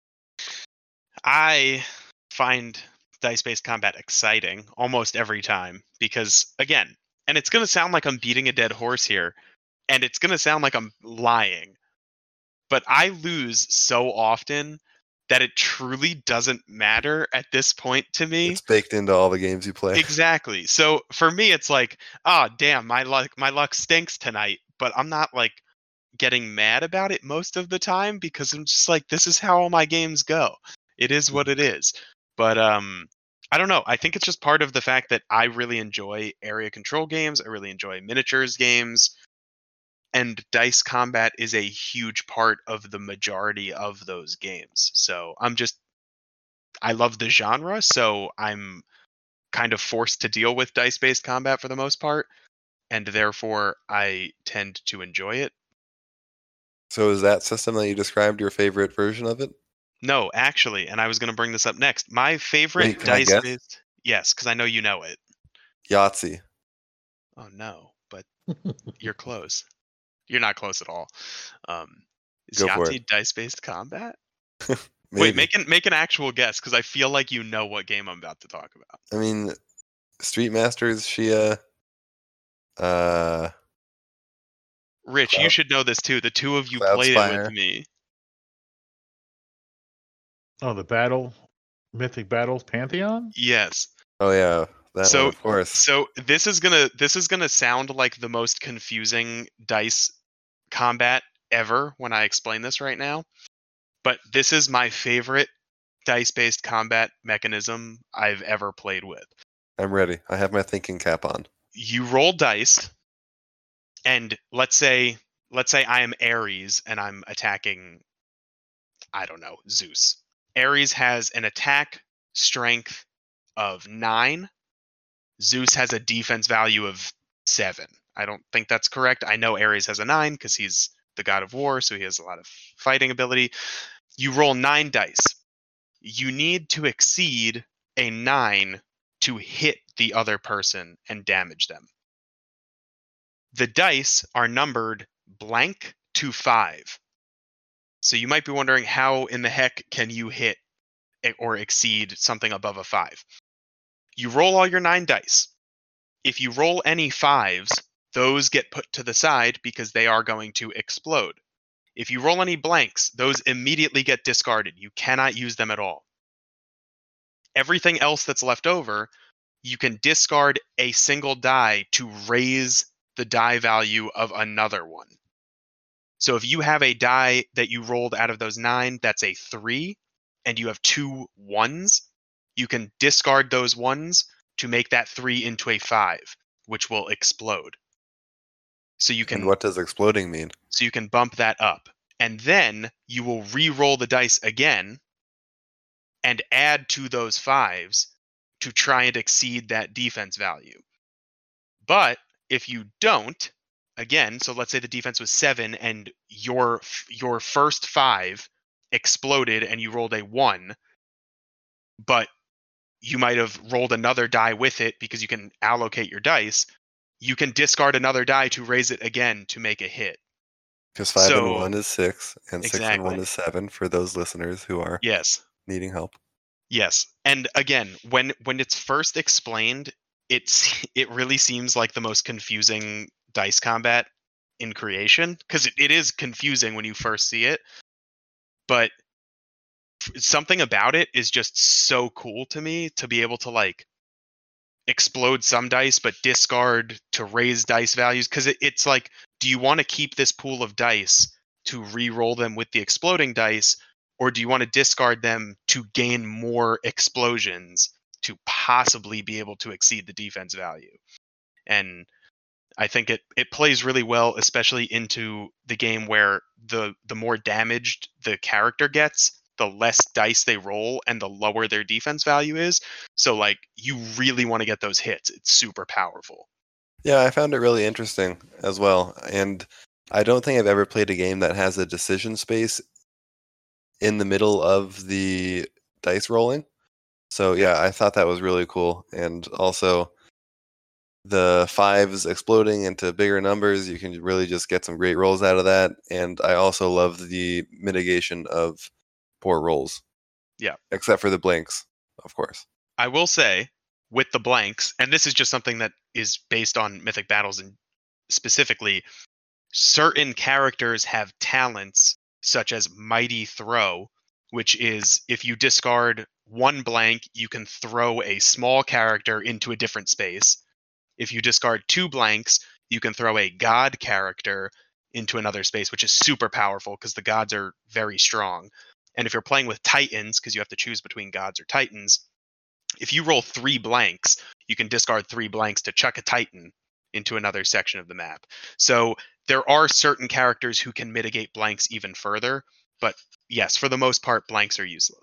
I find dice-based combat exciting almost every time because, again, and it's going to sound like I'm beating a dead horse here, and it's going to sound like I'm lying, but I lose so often that it truly doesn't matter at this point to me. It's baked into all the games you play. Exactly. So for me, it's like, oh, damn, my luck, my luck stinks tonight, but I'm not like getting mad about it most of the time because I'm just like, this is how all my games go. It is what it is. But um, I don't know. I think it's just part of the fact that I really enjoy area control games. I really enjoy miniatures games. And dice combat is a huge part of the majority of those games. So I'm just, I love the genre. So I'm kind of forced to deal with dice-based combat for the most part. And therefore, I tend to enjoy it. So is that system that you described your favorite version of it? No, actually, and I was going to bring this up next. My favorite Wait, can I guess? dice-based, yes, because I know you know it. Yahtzee. Oh no, but you're close. You're not close at all. Um, is Go for Yahtzee it. dice-based combat? Maybe. Wait, make an make an actual guess because I feel like you know what game I'm about to talk about. I mean, Street Masters, Shia. Uh, Rich, Cloud- you should know this too. The two of you Cloud played it Spire. with me. Oh, the battle, Mythic Battles Pantheon. Yes. oh yeah, that So- one, of course. So this is gonna this is gonna sound like the most confusing dice combat ever when I explain this right now. But this is my favorite dice-based combat mechanism I've ever played with. I'm ready. I have my thinking cap on. You roll dice, and let's say let's say I am Ares and I'm attacking, I don't know, Zeus. Ares has an attack strength of nine. Zeus has a defense value of seven. I don't think that's correct. I know Ares has a nine because he's the god of war, so he has a lot of fighting ability. You roll nine dice. You need to exceed a nine to hit the other person and damage them. The dice are numbered blank to five. So you might be wondering, how in the heck can you hit or exceed something above a five? You roll all your nine dice. If you roll any fives, those get put to the side because they are going to explode. If you roll any blanks, those immediately get discarded. You cannot use them at all. Everything else that's left over, you can discard a single die to raise the die value of another one. So if you have a die that you rolled out of those nine that's a three, and you have two ones, you can discard those ones to make that three into a five, which will explode. So you can And what does exploding mean? so you can bump that up. And then you will re-roll the dice again and add to those fives to try and exceed that defense value. But if you don't, again, so let's say the defense was seven and your your first five exploded and you rolled a one, but you might have rolled another die with it because you can allocate your dice, you can discard another die to raise it again to make a hit. Because five So- and one is six, and six and one Exactly. is seven for those listeners who are Yes. needing help. Yes. And again, when when it's first explained, it's it really seems like the most confusing dice combat in creation, because it, it is confusing when you first see it. But f- something about it is just so cool to me to be able to like explode some dice but discard to raise dice values, because it, it's like, do you want to keep this pool of dice to re-roll them with the exploding dice, or do you want to discard them to gain more explosions to possibly be able to exceed the defense value? And I think it, it plays really well, especially into the game where the the more damaged the character gets, the less dice they roll and the lower their defense value is. So like you really want to get those hits. It's super powerful. Yeah, I found it really interesting as well. And I don't think I've ever played a game that has a decision space in the middle of the dice rolling. So yeah, I thought that was really cool. And also the fives exploding into bigger numbers, you can really just get some great rolls out of that. And I also love the mitigation of poor rolls. Yeah. Except for the blanks, of course. I will say, with the blanks, and this is just something that is based on Mythic Battles, and specifically, certain characters have talents such as Mighty Throw, which is if you discard one blank, you can throw a small character into a different space. If you discard two blanks, you can throw a god character into another space, which is super powerful because the gods are very strong. And if you're playing with titans, because you have to choose between gods or titans, if you roll three blanks, you can discard three blanks to chuck a titan into another section of the map. So there are certain characters who can mitigate blanks even further. But yes, for the most part, blanks are useless.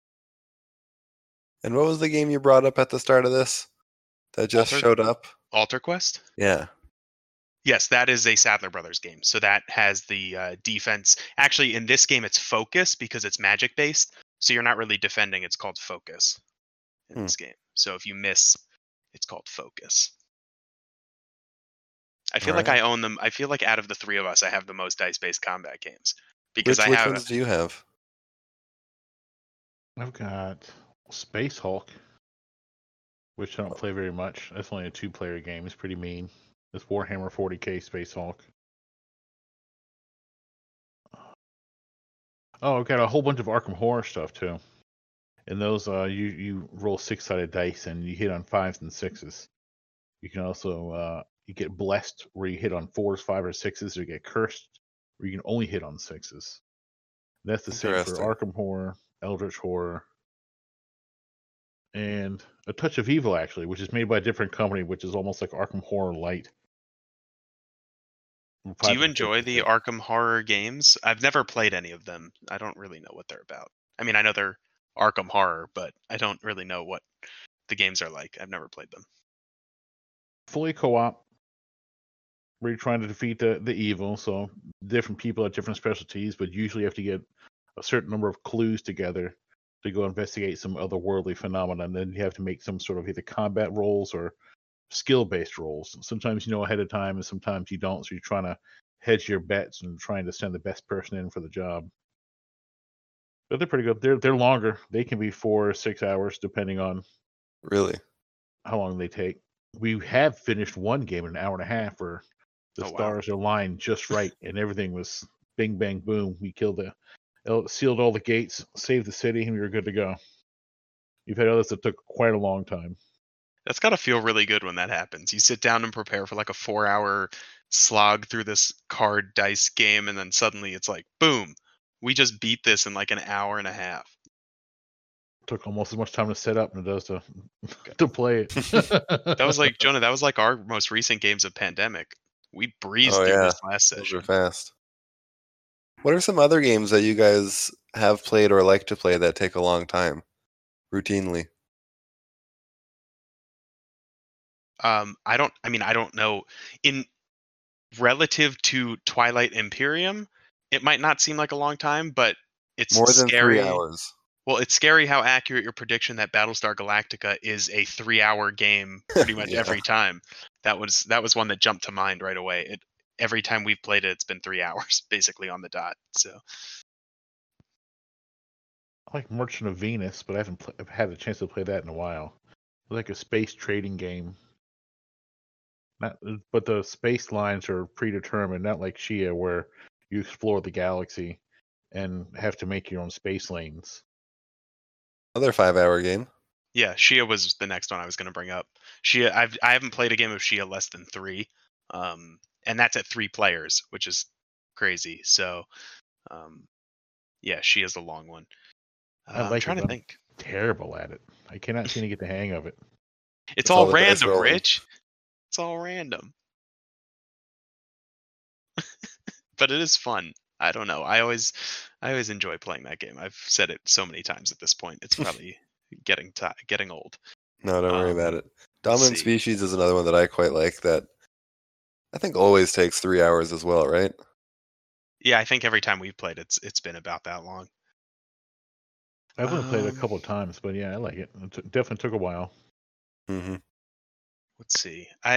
And what was the game you brought up at the start of this that just Alter- showed up? Alter Quest? Yeah. Yes, that is a Sadler Brothers game. So that has the uh, defense. Actually, in this game, it's focus because it's magic based. So you're not really defending. It's called focus in Hmm. this game. So if you miss, it's called focus. I feel like Alright. I own them. I feel like out of the three of us, I have the most dice based combat games because Which, I which have. ones do you have? I've got Space Hulk, which I don't play very much. That's only a two-player game. It's pretty mean. It's Warhammer forty K Space Hulk. Oh, I've got a whole bunch of Arkham Horror stuff too. And those, uh, you you roll six-sided dice and you hit on fives and sixes. You can also uh, you get blessed where you hit on fours, five, or sixes, or you get cursed where you can only hit on sixes. That's the same for Interesting. Arkham Horror, Eldritch Horror, and A Touch of Evil, actually, which is made by a different company, which is almost like Arkham Horror Light. Do you enjoy the Arkham Horror games? I've never played any of them. I don't really know what they're about. I mean, I know they're Arkham Horror, but I don't really know what the games are like. I've never played them. Fully co-op, where you're trying to defeat the, the evil. So different people have different specialties, but usually you have to get a certain number of clues together to go investigate some otherworldly phenomena. And then you have to make some sort of either combat rolls or skill-based rolls. Sometimes you know ahead of time, and sometimes you don't. So you're trying to hedge your bets and trying to send the best person in for the job. But they're pretty good. They're they're longer. They can be four or six hours depending on Really? how long they take. We have finished one game in an hour and a half where the Oh, wow. stars aligned just right and everything was bing bang boom. We killed the sealed all the gates, saved the city, and we were good to go. You've had others that took quite a long time. That's got to feel really good when that happens. You sit down and prepare for like a four hour slog through this card dice game, and then suddenly it's like, boom, we just beat this in like an hour and a half. Took almost as much time to set up as it does to to play it. That was like, Jonah, that was like our most recent games of Pandemic. We breezed Oh, through yeah. this last Those session. are fast. What are some other games that you guys have played or like to play that take a long time, routinely? Um, I don't. I mean, I don't know. In relative to Twilight Imperium, it might not seem like a long time, but it's More than scary. three hours. Well, it's scary how accurate your prediction that Battlestar Galactica is a three-hour game pretty much Yeah. every time. That was that was one that jumped to mind right away. It every time we've played it, it's been three hours basically on the dot. So I like Merchant of Venus, but I haven't pl- I've had a chance to play that in a while. It's like a space trading game. Not, but the space lines are predetermined, not like Shia, where you explore the galaxy and have to make your own space lanes. Another five-hour game. yeah, Shia was the next one I was going to bring up. Shia, I've I haven't played a game of Shia less than three, um, and that's at three players, which is crazy. So, um, Yeah, she is the long one. Uh, I like I'm trying it, to but I'm think. terrible at it. I cannot seem to get the hang of it. It's, It's all, all the dice random, rolling. Rich. It's all random. But it is fun. I don't know. I always, I always enjoy playing that game. I've said it so many times at this point. It's probably getting ti getting old. No, don't worry Um, about it. let's Dominant see. Species is another one that I quite like that I think always takes three hours as well, right? Yeah, I think every time we've played, it's it's been about that long. I've only played it a Um, couple of times, but yeah, I like it. It took- definitely took a while. Mm-hmm. Let's see. I.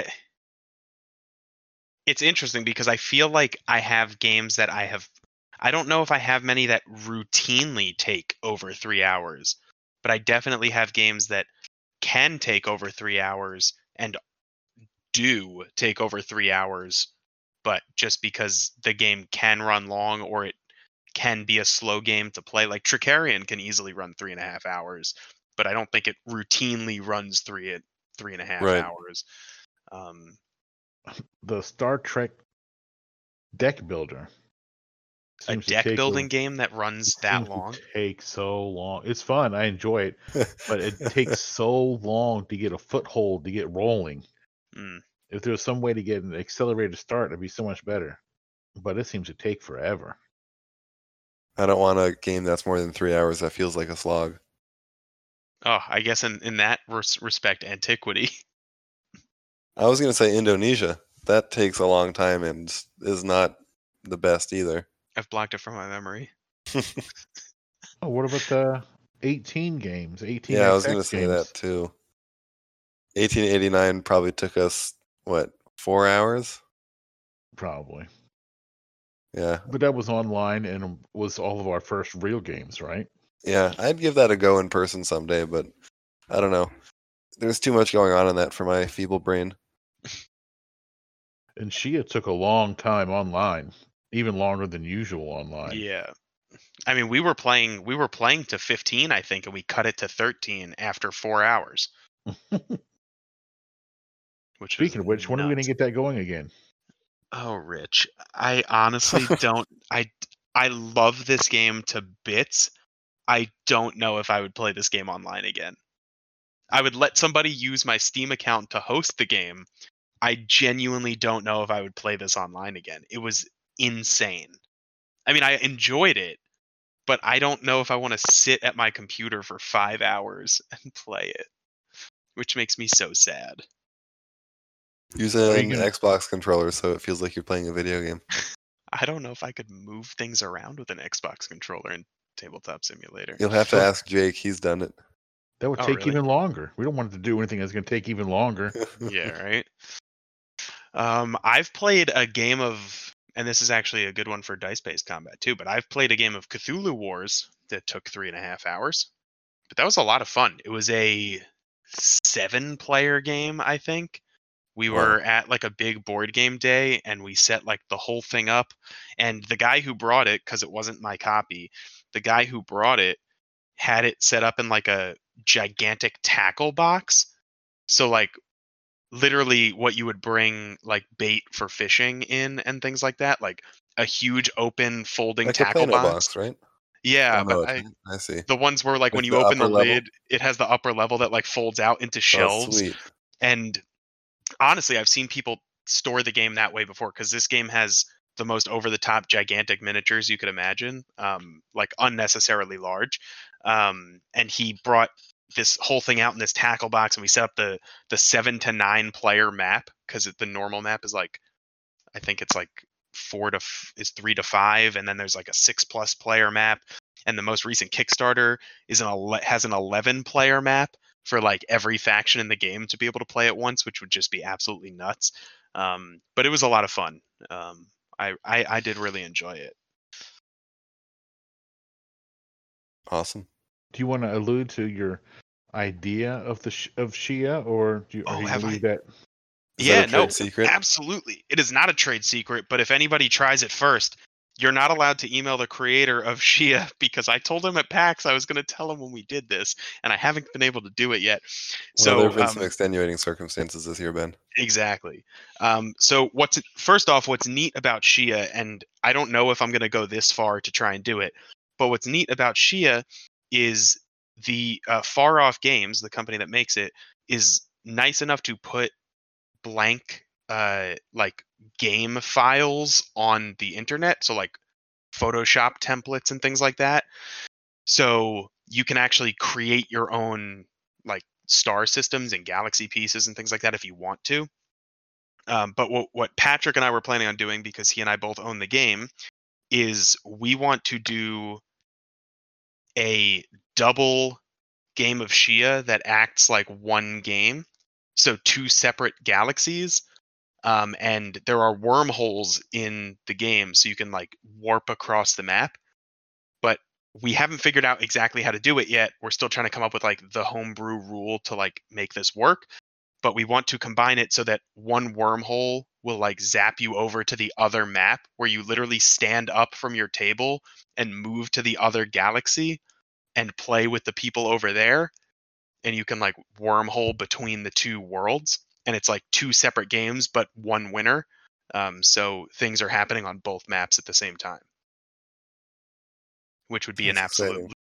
It's interesting because I feel like I have games that I have. I don't know if I have many that routinely take over three hours, but I definitely have games that can take over three hours and do take over three hours, but just because the game can run long or it can be a slow game to play. Like Tricarion can easily run three and a half hours, but I don't think it routinely runs three at three and a half Right. hours. Um, The Star Trek deck builder a seems to deck take building a- game that runs it that seems to long. take so long. It's fun. I enjoy it, but it takes so long to get a foothold to get rolling. Mm. If there was some way to get an accelerated start, it'd be so much better. But it seems to take forever. I don't want a game that's more than three hours that feels like a slog. Oh, I guess in, in that res- respect, Antiquity. I was going to say Indonesia. That takes a long time and is not the best either. I've blocked it from my memory. Oh, what about the eighteen games? eighteen Yeah, I was going to X X say games? that too. eighteen eighty-nine probably took us, what, four hours? Probably. Yeah. But that was online and was all of our first real games, right? Yeah, I'd give that a go in person someday, but I don't know. There's too much going on in that for my feeble brain. And Shia took a long time online, even longer than usual online. Yeah. I mean, we were playing we were playing to fifteen, I think, and we cut it to thirteen after four hours. Which Speaking is of which, when are we going nuts. to get that going again? Oh, Rich, I honestly don't. I I love this game to bits. I don't know if I would play this game online again. I would let somebody use my Steam account to host the game. I genuinely don't know if I would play this online again. It was insane. I mean, I enjoyed it, but I don't know if I want to sit at my computer for five hours and play it, which makes me so sad. Use Are you an gonna- Xbox controller so it feels like you're playing a video game. I don't know if I could move things around with an Xbox controller in Tabletop Simulator. You'll have to ask Jake. He's done it. That would Oh, take really? even longer. We don't want it to do anything that's going to take even longer. Yeah, right. Um, I've played a game of, and this is actually a good one for dice-based combat too. But I've played a game of Cthulhu Wars that took three and a half hours. But that was a lot of fun. It was a seven-player game, I think. We Wow. were at like a big board game day, and we set like the whole thing up. And the guy who brought it, because it wasn't my copy, the guy who brought it had it set up in like a gigantic tackle box. So like literally what you would bring like bait for fishing in and things like that, like a huge open folding Like a tackle Plano box. box, right? Yeah, Oh, no, but I, it's- I see. the ones where like when Like you the open the upper level? lid, it has the upper level that like folds out into Oh, shelves. sweet. And honestly, I've seen people store the game that way before because this game has the most over-the-top gigantic miniatures you could imagine, um, like unnecessarily large. Um, and he brought this whole thing out in this tackle box, and we set up the the seven to nine player map because the normal map is like, I think it's like four to f- is three to five, and then there's like a six plus player map. And the most recent Kickstarter is an ele- has an eleven player map for like every faction in the game to be able to play at once, which would just be absolutely nuts. Um, but it was a lot of fun. Um, I, I I did really enjoy it. Awesome. Do you want to allude to your idea of the sh- of Shia, or do you, Oh, are you have gonna I? leave that? Is Yeah, that a trade no, secret? absolutely. It is not a trade secret, but if anybody tries it first, you're not allowed to email the creator of Shia because I told him at PAX I was going to tell him when we did this, and I haven't been able to do it yet. Well, So there have been um, some extenuating circumstances this year, Ben. Exactly. Um, so what's first off, what's neat about Shia, and I don't know if I'm going to go this far to try and do it, But what's neat about Shia is the uh, Far Off Games, the company that makes it, is nice enough to put blank uh, like game files on the internet. So like Photoshop templates and things like that. So you can actually create your own like star systems and galaxy pieces and things like that if you want to. Um, but what, what Patrick and I were planning on doing, because he and I both own the game, is we want to do a double game of Shia that acts like one game. So two separate galaxies. Um, and there are wormholes in the game, so you can like warp across the map. But we haven't figured out exactly how to do it yet. We're still trying to come up with like the homebrew rule to like make this work. But we want to combine it so that one wormhole will like zap you over to the other map, where you literally stand up from your table and move to the other galaxy and play with the people over there. And you can like wormhole between the two worlds. And it's like two separate games, but one winner. Um, so things are happening on both maps at the same time, which would be That's an absolute exciting.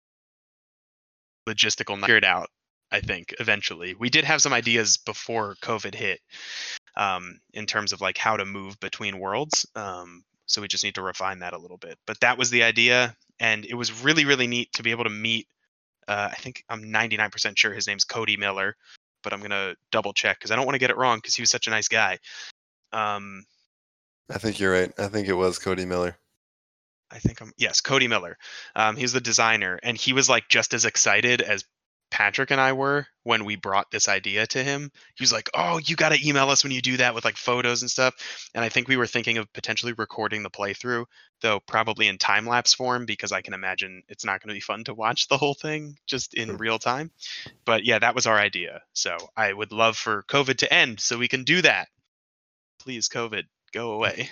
logistical figured out, I think, eventually. We did have some ideas before COVID hit, um, in terms of like how to move between worlds. Um, so we just need to refine that a little bit. But that was the idea. And it was really, really neat to be able to meet, uh, I think I'm ninety-nine percent sure his name's Cody Miller, but I'm going to double check because I don't want to get it wrong because he was such a nice guy. Um, I think you're right. I think it was Cody Miller. I think I'm yes, Cody Miller. Um, he's the designer, and he was like just as excited as Patrick and I were when we brought this idea to him. He was like, "Oh, you got to email us when you do that with like photos and stuff." And I think we were thinking of potentially recording the playthrough, though probably in time lapse form, because I can imagine it's not going to be fun to watch the whole thing just in real time. But yeah, that was our idea. So I would love for COVID to end so we can do that. Please, COVID, go away.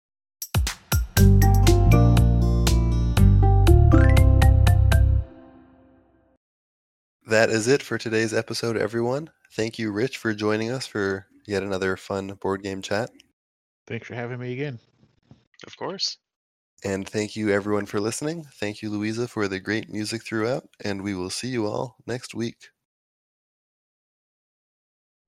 That is it for today's episode, everyone. Thank you, Rich, for joining us for yet another fun board game chat. Thanks for having me again. Of course. And thank you, everyone, for listening. Thank you, Louisa, for the great music throughout. And we will see you all next week.